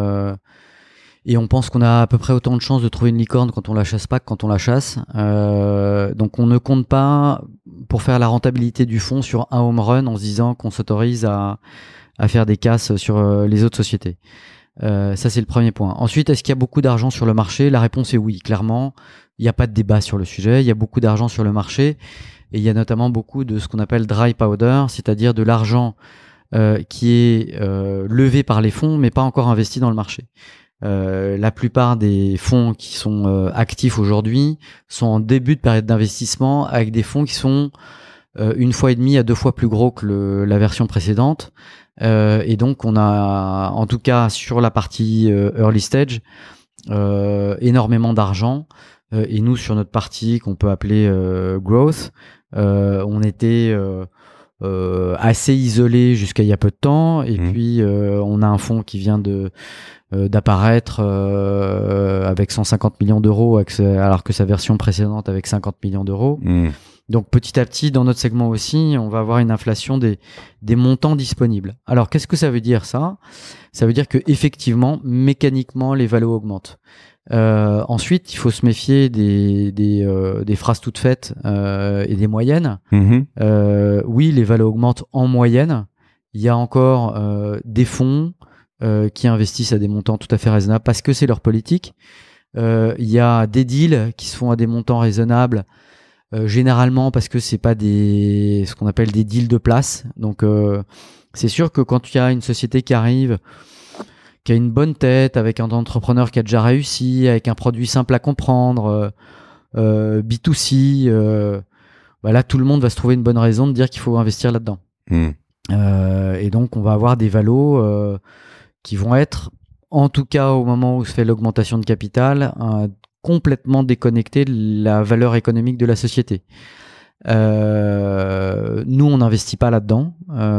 Et on pense qu'on a à peu près autant de chances de trouver une licorne quand on la chasse pas que quand on la chasse. Donc, on ne compte pas pour faire la rentabilité du fonds sur un home run en se disant qu'on s'autorise à faire des casses sur les autres sociétés. Ça, c'est le premier point. Ensuite, est-ce qu'il y a beaucoup d'argent sur le marché? La réponse est oui, clairement. Il n'y a pas de débat sur le sujet. Il y a beaucoup d'argent sur le marché. Et il y a notamment beaucoup de ce qu'on appelle dry powder, c'est-à-dire de l'argent qui est levé par les fonds, mais pas encore investi dans le marché. La plupart des fonds qui sont actifs aujourd'hui sont en début de période d'investissement avec des fonds qui sont 1,5 fois à 2 fois plus gros que la version précédente. Et donc on a, en tout cas sur la partie early stage, énormément d'argent. Et nous, sur notre partie qu'on peut appeler growth, on était assez isolé jusqu'à il y a peu de temps. Et puis on a un fonds qui vient d'apparaître avec 150 millions d'euros, alors que sa version précédente avec 50 millions d'euros. Donc petit à petit, dans notre segment aussi, on va avoir une inflation des montants disponibles. Alors qu'est-ce que ça veut dire ça? Ça veut dire que effectivement, mécaniquement, les valos augmentent. Ensuite, il faut se méfier des phrases toutes faites et des moyennes. Oui, les valos augmentent en moyenne. Il y a encore des fonds qui investissent à des montants tout à fait raisonnables parce que c'est leur politique. Il y a des deals qui se font à des montants raisonnables. Généralement parce que c'est pas ce qu'on appelle des deals de place. Donc c'est sûr que quand il y a une société qui arrive, qui a une bonne tête, avec un entrepreneur qui a déjà réussi, avec un produit simple à comprendre, B2C, là tout le monde va se trouver une bonne raison de dire qu'il faut investir là-dedans. Et donc on va avoir des valos qui vont être, en tout cas au moment où se fait l'augmentation de capital, complètement déconnecté de la valeur économique de la société. Nous, on n'investit pas là-dedans.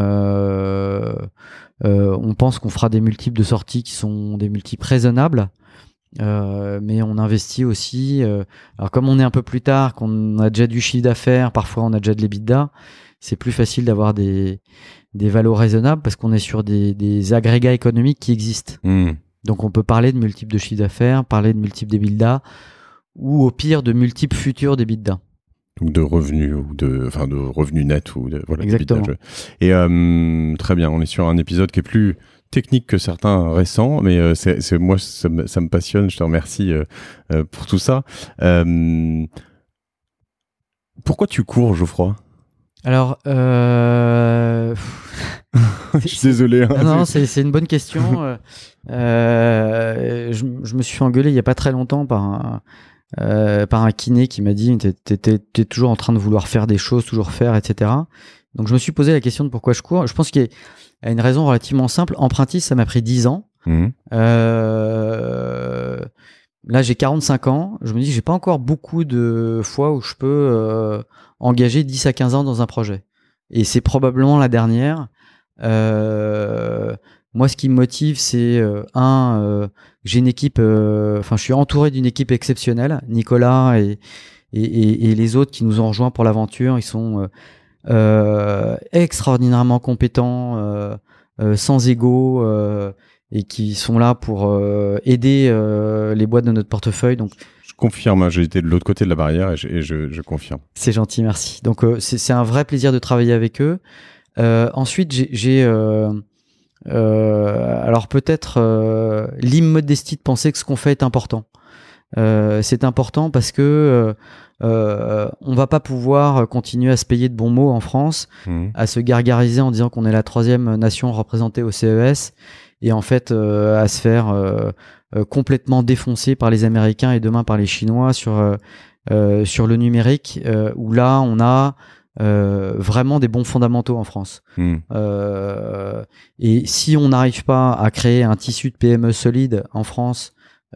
On pense qu'on fera des multiples de sortie qui sont des multiples raisonnables. Mais on investit aussi. Alors comme on est un peu plus tard, qu'on a déjà du chiffre d'affaires, parfois on a déjà de l'EBITDA, c'est plus facile d'avoir des valos raisonnables parce qu'on est sur des agrégats économiques qui existent. Donc on peut parler de multiples de chiffre d'affaires, parler de multiples d'EBITDA, ou au pire de multiples futurs d'EBITDA. Ou de revenus, de revenus nets, ou voilà. Exactement. Et très bien, on est sur un épisode qui est plus technique que certains récents, mais c'est moi ça me passionne. Je te remercie pour tout ça. Pourquoi tu cours, Geoffroy? Alors, Je suis désolé. Hein, non, c'est une bonne question. Je me suis fait engueuler il y a pas très longtemps par un kiné qui m'a dit t'es toujours en train de vouloir faire des choses, toujours faire, etc. Donc je me suis posé la question de pourquoi je cours. Je pense qu'il y a une raison relativement simple. Empruntis, ça m'a pris 10 ans. Là, j'ai 45 ans. Je me dis que j'ai pas encore beaucoup de fois où je peux engager 10 à 15 ans dans un projet. Et c'est probablement la dernière. Moi, ce qui me motive, c'est j'ai une équipe. Je suis entouré d'une équipe exceptionnelle. Nicolas et les autres qui nous ont rejoints pour l'aventure, ils sont extraordinairement compétents, sans ego, et qui sont là pour aider les boîtes de notre portefeuille. Donc, je confirme, j'ai été de l'autre côté de la barrière et je confirme. C'est gentil, merci. Donc, c'est un vrai plaisir de travailler avec eux. Ensuite, j'ai alors peut-être l'immodestie de penser que ce qu'on fait est important. C'est important parce que on va pas pouvoir continuer à se payer de bons mots en France, à se gargariser en disant qu'on est la 3e nation représentée au CES et en fait à se faire complètement défoncer par les Américains et demain par les Chinois sur le numérique, où là on a vraiment des bons fondamentaux en France. Et si on n'arrive pas à créer un tissu de PME solide en France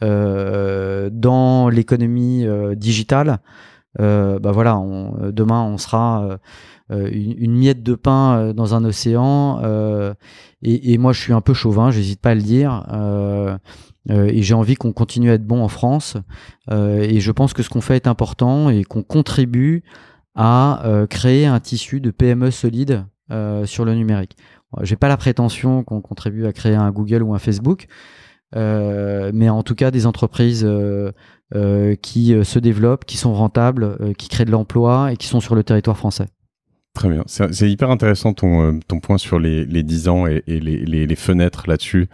dans l'économie digitale, voilà, demain on sera une miette de pain dans un océan, et moi je suis un peu chauvin, j'hésite pas à le dire, et j'ai envie qu'on continue à être bon en France, et je pense que ce qu'on fait est important et qu'on contribue à créer un tissu de PME solide sur le numérique. J'ai pas la prétention qu'on contribue à créer un Google ou un Facebook, mais en tout cas des entreprises qui se développent, qui sont rentables, qui créent de l'emploi et qui sont sur le territoire français. Très bien. C'est hyper intéressant ton point sur les 10 ans et les fenêtres là-dessus.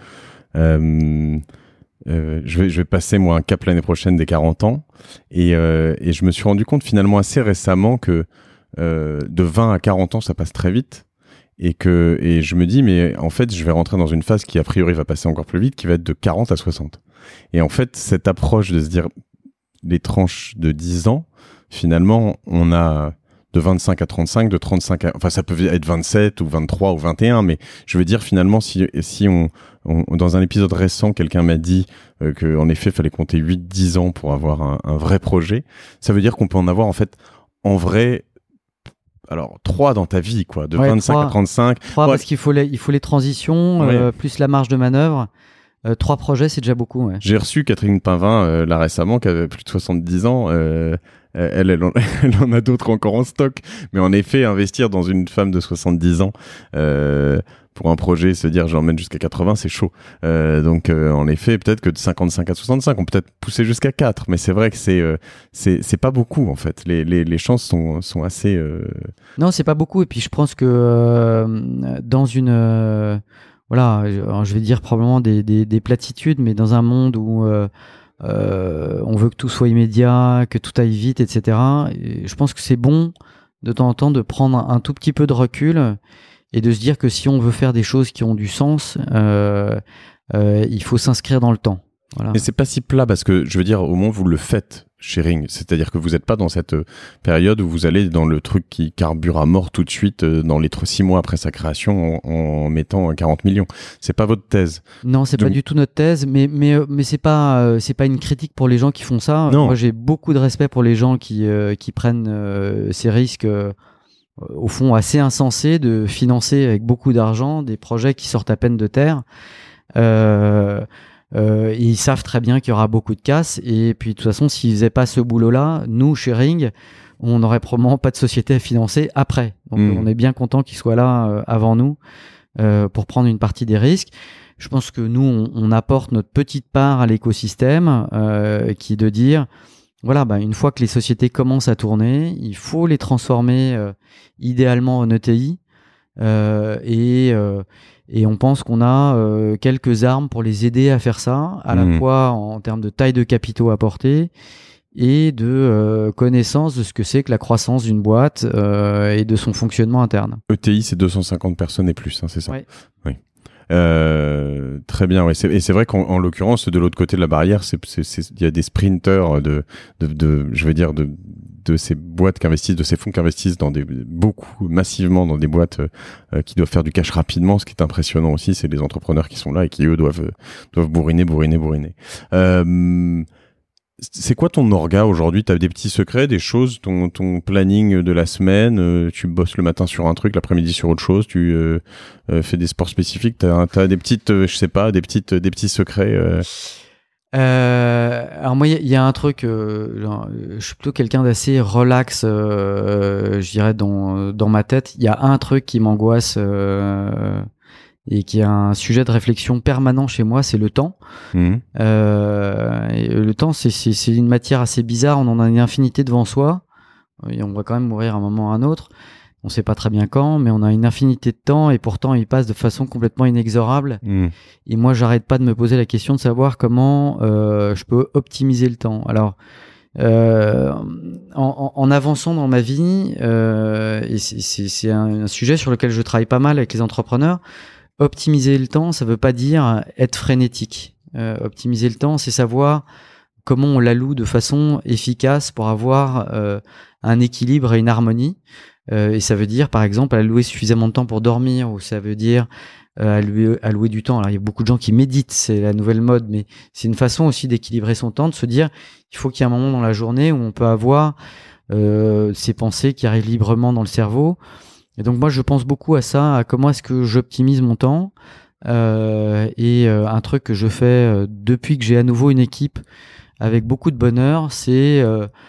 Je vais passer moi un cap l'année prochaine des 40 ans et je me suis rendu compte finalement assez récemment que de 20 à 40 ans ça passe très vite et je me dis mais en fait je vais rentrer dans une phase qui a priori va passer encore plus vite, qui va être de 40 à 60. Et en fait cette approche de se dire les tranches de 10 ans, finalement on a de 25 à 35, de 35 à... Enfin, ça peut être 27 ou 23 ou 21, mais je veux dire, finalement, si on dans un épisode récent, quelqu'un m'a dit qu'en effet, il fallait compter 8-10 ans pour avoir un vrai projet, ça veut dire qu'on peut en avoir, en fait, en vrai... Alors, 3 dans ta vie, quoi, de 25 à 35. 3 parce qu'il faut les transitions, plus la marge de manœuvre. 3 projets, c'est déjà beaucoup. Ouais. J'ai reçu Catherine Painvin là récemment, qui avait plus de 70 ans. Elle en a d'autres encore en stock. Mais en effet, investir dans une femme de 70 ans pour un projet, se dire j'emmène jusqu'à 80, c'est chaud. Donc, en effet, peut-être que de 55 à 65, on peut peut-être pousser jusqu'à 4. Mais c'est vrai que c'est pas beaucoup, en fait. Les chances sont assez... Non, c'est pas beaucoup. Et puis, je pense que dans une... voilà, je vais dire probablement des platitudes, mais dans un monde où on veut que tout soit immédiat, que tout aille vite, etc. Et je pense que c'est bon de temps en temps de prendre un tout petit peu de recul et de se dire que si on veut faire des choses qui ont du sens, il faut s'inscrire dans le temps. Voilà. Mais c'est pas si plat parce que je veux dire, au moins vous le faites chez Ring, c'est-à-dire que vous n'êtes pas dans cette période où vous allez dans le truc qui carbure à mort tout de suite dans les 6 mois après sa création en mettant 40 millions. C'est pas votre thèse. Non, c'est pas du tout notre thèse, mais c'est pas une critique pour les gens qui font ça. Non. Moi, j'ai beaucoup de respect pour les gens qui prennent ces risques. Au fond, assez insensés de financer avec beaucoup d'argent des projets qui sortent à peine de terre. Ils savent très bien qu'il y aura beaucoup de casse et puis de toute façon s'ils faisaient pas ce boulot-là, nous chez Ring, on n'aurait probablement pas de société à financer après. Donc on est bien content qu'ils soient là avant nous pour prendre une partie des risques. Je pense que nous on apporte notre petite part à l'écosystème qui est de dire voilà, une fois que les sociétés commencent à tourner, il faut les transformer idéalement en ETI et on pense qu'on a quelques armes pour les aider à faire ça, à la fois en termes de taille de capitaux apportés et de connaissance de ce que c'est que la croissance d'une boîte et de son fonctionnement interne. ETI, c'est 250 personnes et plus, hein, c'est ça? Ouais. Oui. Très bien, ouais. Et c'est vrai qu'en l'occurrence, de l'autre côté de la barrière, il y a des sprinters je veux dire, de ces boîtes qui investissent, de ces fonds qui investissent massivement dans des boîtes qui doivent faire du cash rapidement. Ce qui est impressionnant aussi, c'est les entrepreneurs qui sont là et qui, eux, doivent bourriner. C'est quoi ton orga aujourd'hui? T'as des petits secrets, des choses, ton planning de la semaine, tu bosses le matin sur un truc, l'après-midi sur autre chose, tu fais des sports spécifiques, t'as des petites, je sais pas, des petits secrets. Alors moi, il y a un truc, je suis plutôt quelqu'un d'assez relax, je dirais dans ma tête. Il y a un truc qui m'angoisse et qui est un sujet de réflexion permanent chez moi, c'est le temps. Mmh. Et le temps, c'est une matière assez bizarre. On en a une infinité devant soi et on va quand même mourir à un moment ou à un autre. On sait pas très bien quand, mais on a une infinité de temps et pourtant il passe de façon complètement inexorable. Mmh. Et moi, j'arrête pas de me poser la question de savoir comment je peux optimiser le temps. Alors, en avançant dans ma vie, et c'est un sujet sur lequel je travaille pas mal avec les entrepreneurs, optimiser le temps, ça veut pas dire être frénétique. Optimiser le temps, c'est savoir comment on l'alloue de façon efficace pour avoir un équilibre et une harmonie. Et ça veut dire, par exemple, allouer suffisamment de temps pour dormir, ou ça veut dire allouer du temps. Alors, il y a beaucoup de gens qui méditent, c'est la nouvelle mode, mais c'est une façon aussi d'équilibrer son temps, de se dire, il faut qu'il y ait un moment dans la journée où on peut avoir ces pensées qui arrivent librement dans le cerveau. Et donc, moi, je pense beaucoup à ça, à comment est-ce que j'optimise mon temps. Un truc que je fais depuis que j'ai à nouveau une équipe avec beaucoup de bonheur, c'est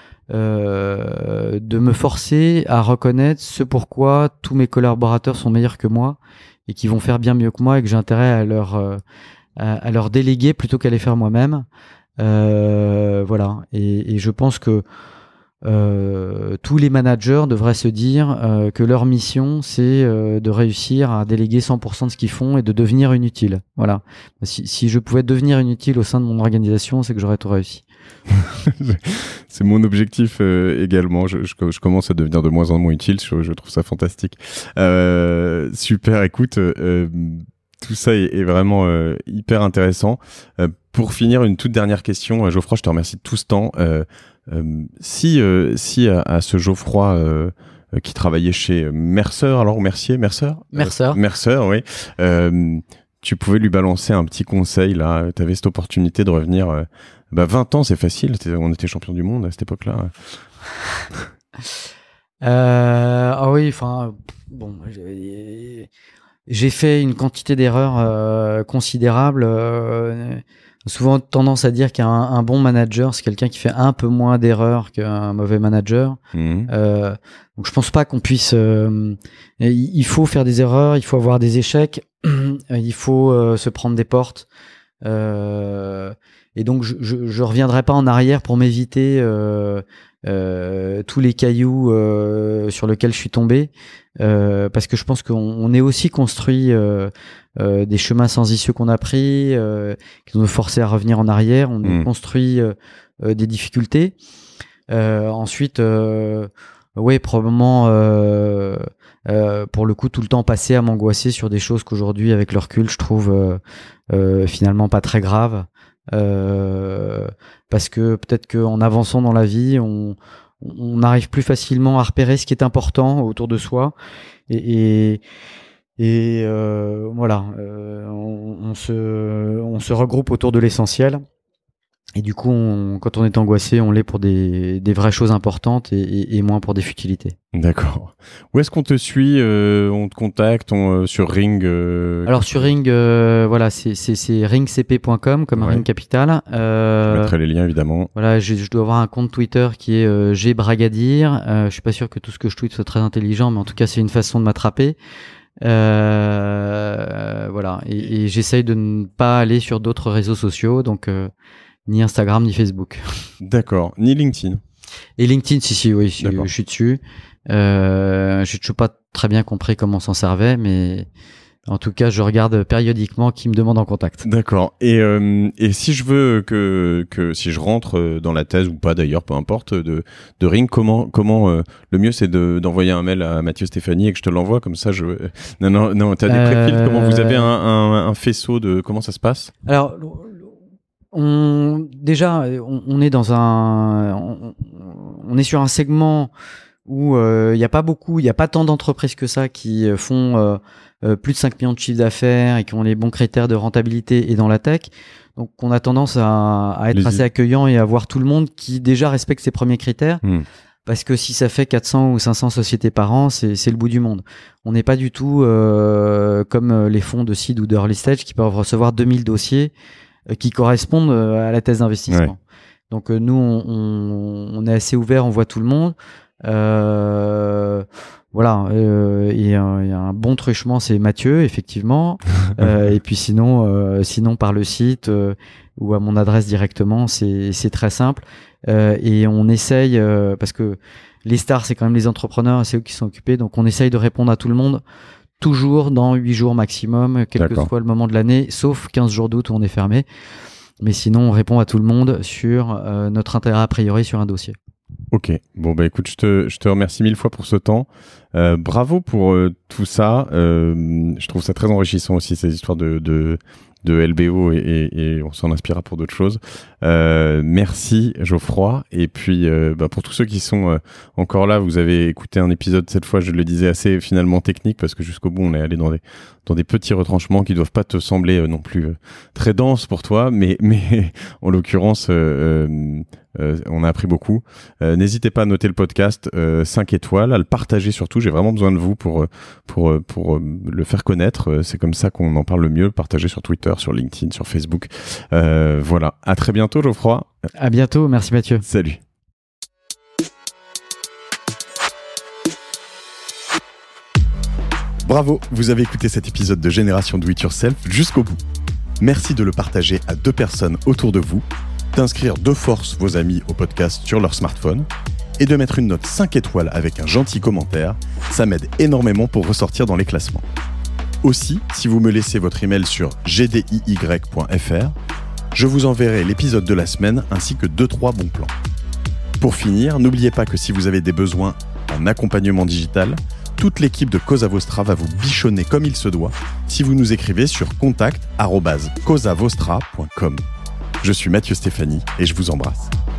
de me forcer à reconnaître ce pourquoi tous mes collaborateurs sont meilleurs que moi et qui vont faire bien mieux que moi et que j'ai intérêt à leur déléguer plutôt qu'à les faire moi-même. Voilà. Et je pense que tous les managers devraient se dire que leur mission, c'est de réussir à déléguer 100% de ce qu'ils font et de devenir inutile. Voilà. Si je pouvais devenir inutile au sein de mon organisation, c'est que j'aurais tout réussi. C'est mon objectif également. Je commence à devenir de moins en moins utile. Je trouve ça fantastique. Super. Écoute, tout ça est vraiment hyper intéressant. Pour finir, une toute dernière question, Geoffroy. Je te remercie de tout ce temps. Si à ce Geoffroy qui travaillait chez Mercer, alors Mercier, Mercer, oui. Tu pouvais lui balancer un petit conseil là. Tu avais cette opportunité de revenir. 20 ans, c'est facile. On était champion du monde à cette époque-là. Ah oui, enfin, bon, j'ai fait une quantité d'erreurs considérable. Souvent tendance à dire qu'un bon manager, c'est quelqu'un qui fait un peu moins d'erreurs qu'un mauvais manager. Mmh. Donc je pense pas qu'on puisse. Il faut faire des erreurs, il faut avoir des échecs, il faut se prendre des portes. Et donc je reviendrai pas en arrière pour m'éviter tous les cailloux sur lesquels je suis tombé, parce que je pense qu'on est aussi construit des chemins sans issue qu'on a pris, qui nous ont forcé à revenir en arrière. On a construit des difficultés. Ensuite, oui, probablement pour le coup tout le temps passé à m'angoisser sur des choses qu'aujourd'hui avec le recul je trouve finalement pas très graves. Parce que peut-être qu'en avançant dans la vie, on arrive plus facilement à repérer ce qui est important autour de soi et voilà, on se regroupe autour de l'essentiel. Et du coup, quand on est angoissé, on l'est pour des vraies choses importantes et moins pour des futilités. D'accord. Où est-ce qu'on te suit? On te contacte sur Ring Alors sur Ring, voilà, c'est ringcp.com comme Ring Capital. Je mettrai les liens évidemment. Voilà, je dois avoir un compte Twitter qui est gbragadir. Je suis pas sûr que tout ce que je tweete soit très intelligent, mais en tout cas, c'est une façon de m'attraper. Voilà, et j'essaye de ne pas aller sur d'autres réseaux sociaux, donc ni Instagram ni Facebook. D'accord, ni LinkedIn. Et LinkedIn, si, oui, je suis dessus. J'ai toujours pas très bien compris comment on s'en servait, mais En tout cas, je regarde périodiquement qui me demande en contact. D'accord. Et si je veux que si je rentre dans la thèse ou pas d'ailleurs, peu importe, de Ring, comment le mieux c'est d'envoyer un mail à Mathieu Stéphanie et que je te l'envoie comme ça. Non, t'as des préfils. Comment vous avez un faisceau de comment ça se passe? Alors, on est dans on est sur un segment où il n'y a pas tant d'entreprises que ça qui font plus de 5 millions de chiffres d'affaires et qui ont les bons critères de rentabilité et dans la tech. Donc, on a tendance à être assez accueillant et à voir tout le monde qui déjà respecte ses premiers critères. Parce que si ça fait 400 ou 500 sociétés par an, c'est le bout du monde. On n'est pas du tout comme les fonds de seed ou de early stage qui peuvent recevoir 2000 dossiers qui correspondent à la thèse d'investissement. Ouais. Donc, nous, on est assez ouvert, on voit tout le monde. Voilà, il y a un bon truchement, c'est Mathieu, effectivement. Et puis sinon par le site ou à mon adresse directement, c'est très simple. Et on essaye, parce que les stars, c'est quand même les entrepreneurs, c'est eux qui sont occupés, donc on essaye de répondre à tout le monde, toujours dans 8 jours maximum, quel que soit le moment de l'année, sauf 15 jours d'août où on est fermé. Mais sinon, on répond à tout le monde sur notre intérêt a priori sur un dossier. Ok, bon bah écoute, je te remercie 1000 fois pour ce temps. Bravo pour tout ça. Je trouve ça très enrichissant aussi, ces histoires de LBO et on s'en inspirera pour d'autres choses. Merci Geoffroy. Et puis pour tous ceux qui sont encore là, vous avez écouté un épisode cette fois, je le disais, assez finalement technique parce que jusqu'au bout on est allé dans des petits retranchements qui doivent pas te sembler non plus très denses pour toi, mais en l'occurrence on a appris beaucoup. N'hésitez pas à noter le podcast 5 étoiles, à le partager surtout. J'ai vraiment besoin de vous pour le faire connaître. C'est comme ça qu'on en parle le mieux. Partager sur Twitter, sur LinkedIn, sur Facebook. Voilà. À très bientôt, Geoffroy. À bientôt. Merci Mathieu. Salut. Bravo, vous avez écouté cet épisode de Génération Do It Yourself jusqu'au bout. Merci de le partager à 2 personnes autour de vous, d'inscrire de force vos amis au podcast sur leur smartphone et de mettre une note 5 étoiles avec un gentil commentaire. Ça m'aide énormément pour ressortir dans les classements. Aussi, si vous me laissez votre email sur gdiy.fr, je vous enverrai l'épisode de la semaine ainsi que 2-3 bons plans. Pour finir, n'oubliez pas que si vous avez des besoins en accompagnement digital, toute l'équipe de Cosa Vostra va vous bichonner comme il se doit si vous nous écrivez sur contact@cosavostra.com. Je suis Mathieu Stéphanie et je vous embrasse.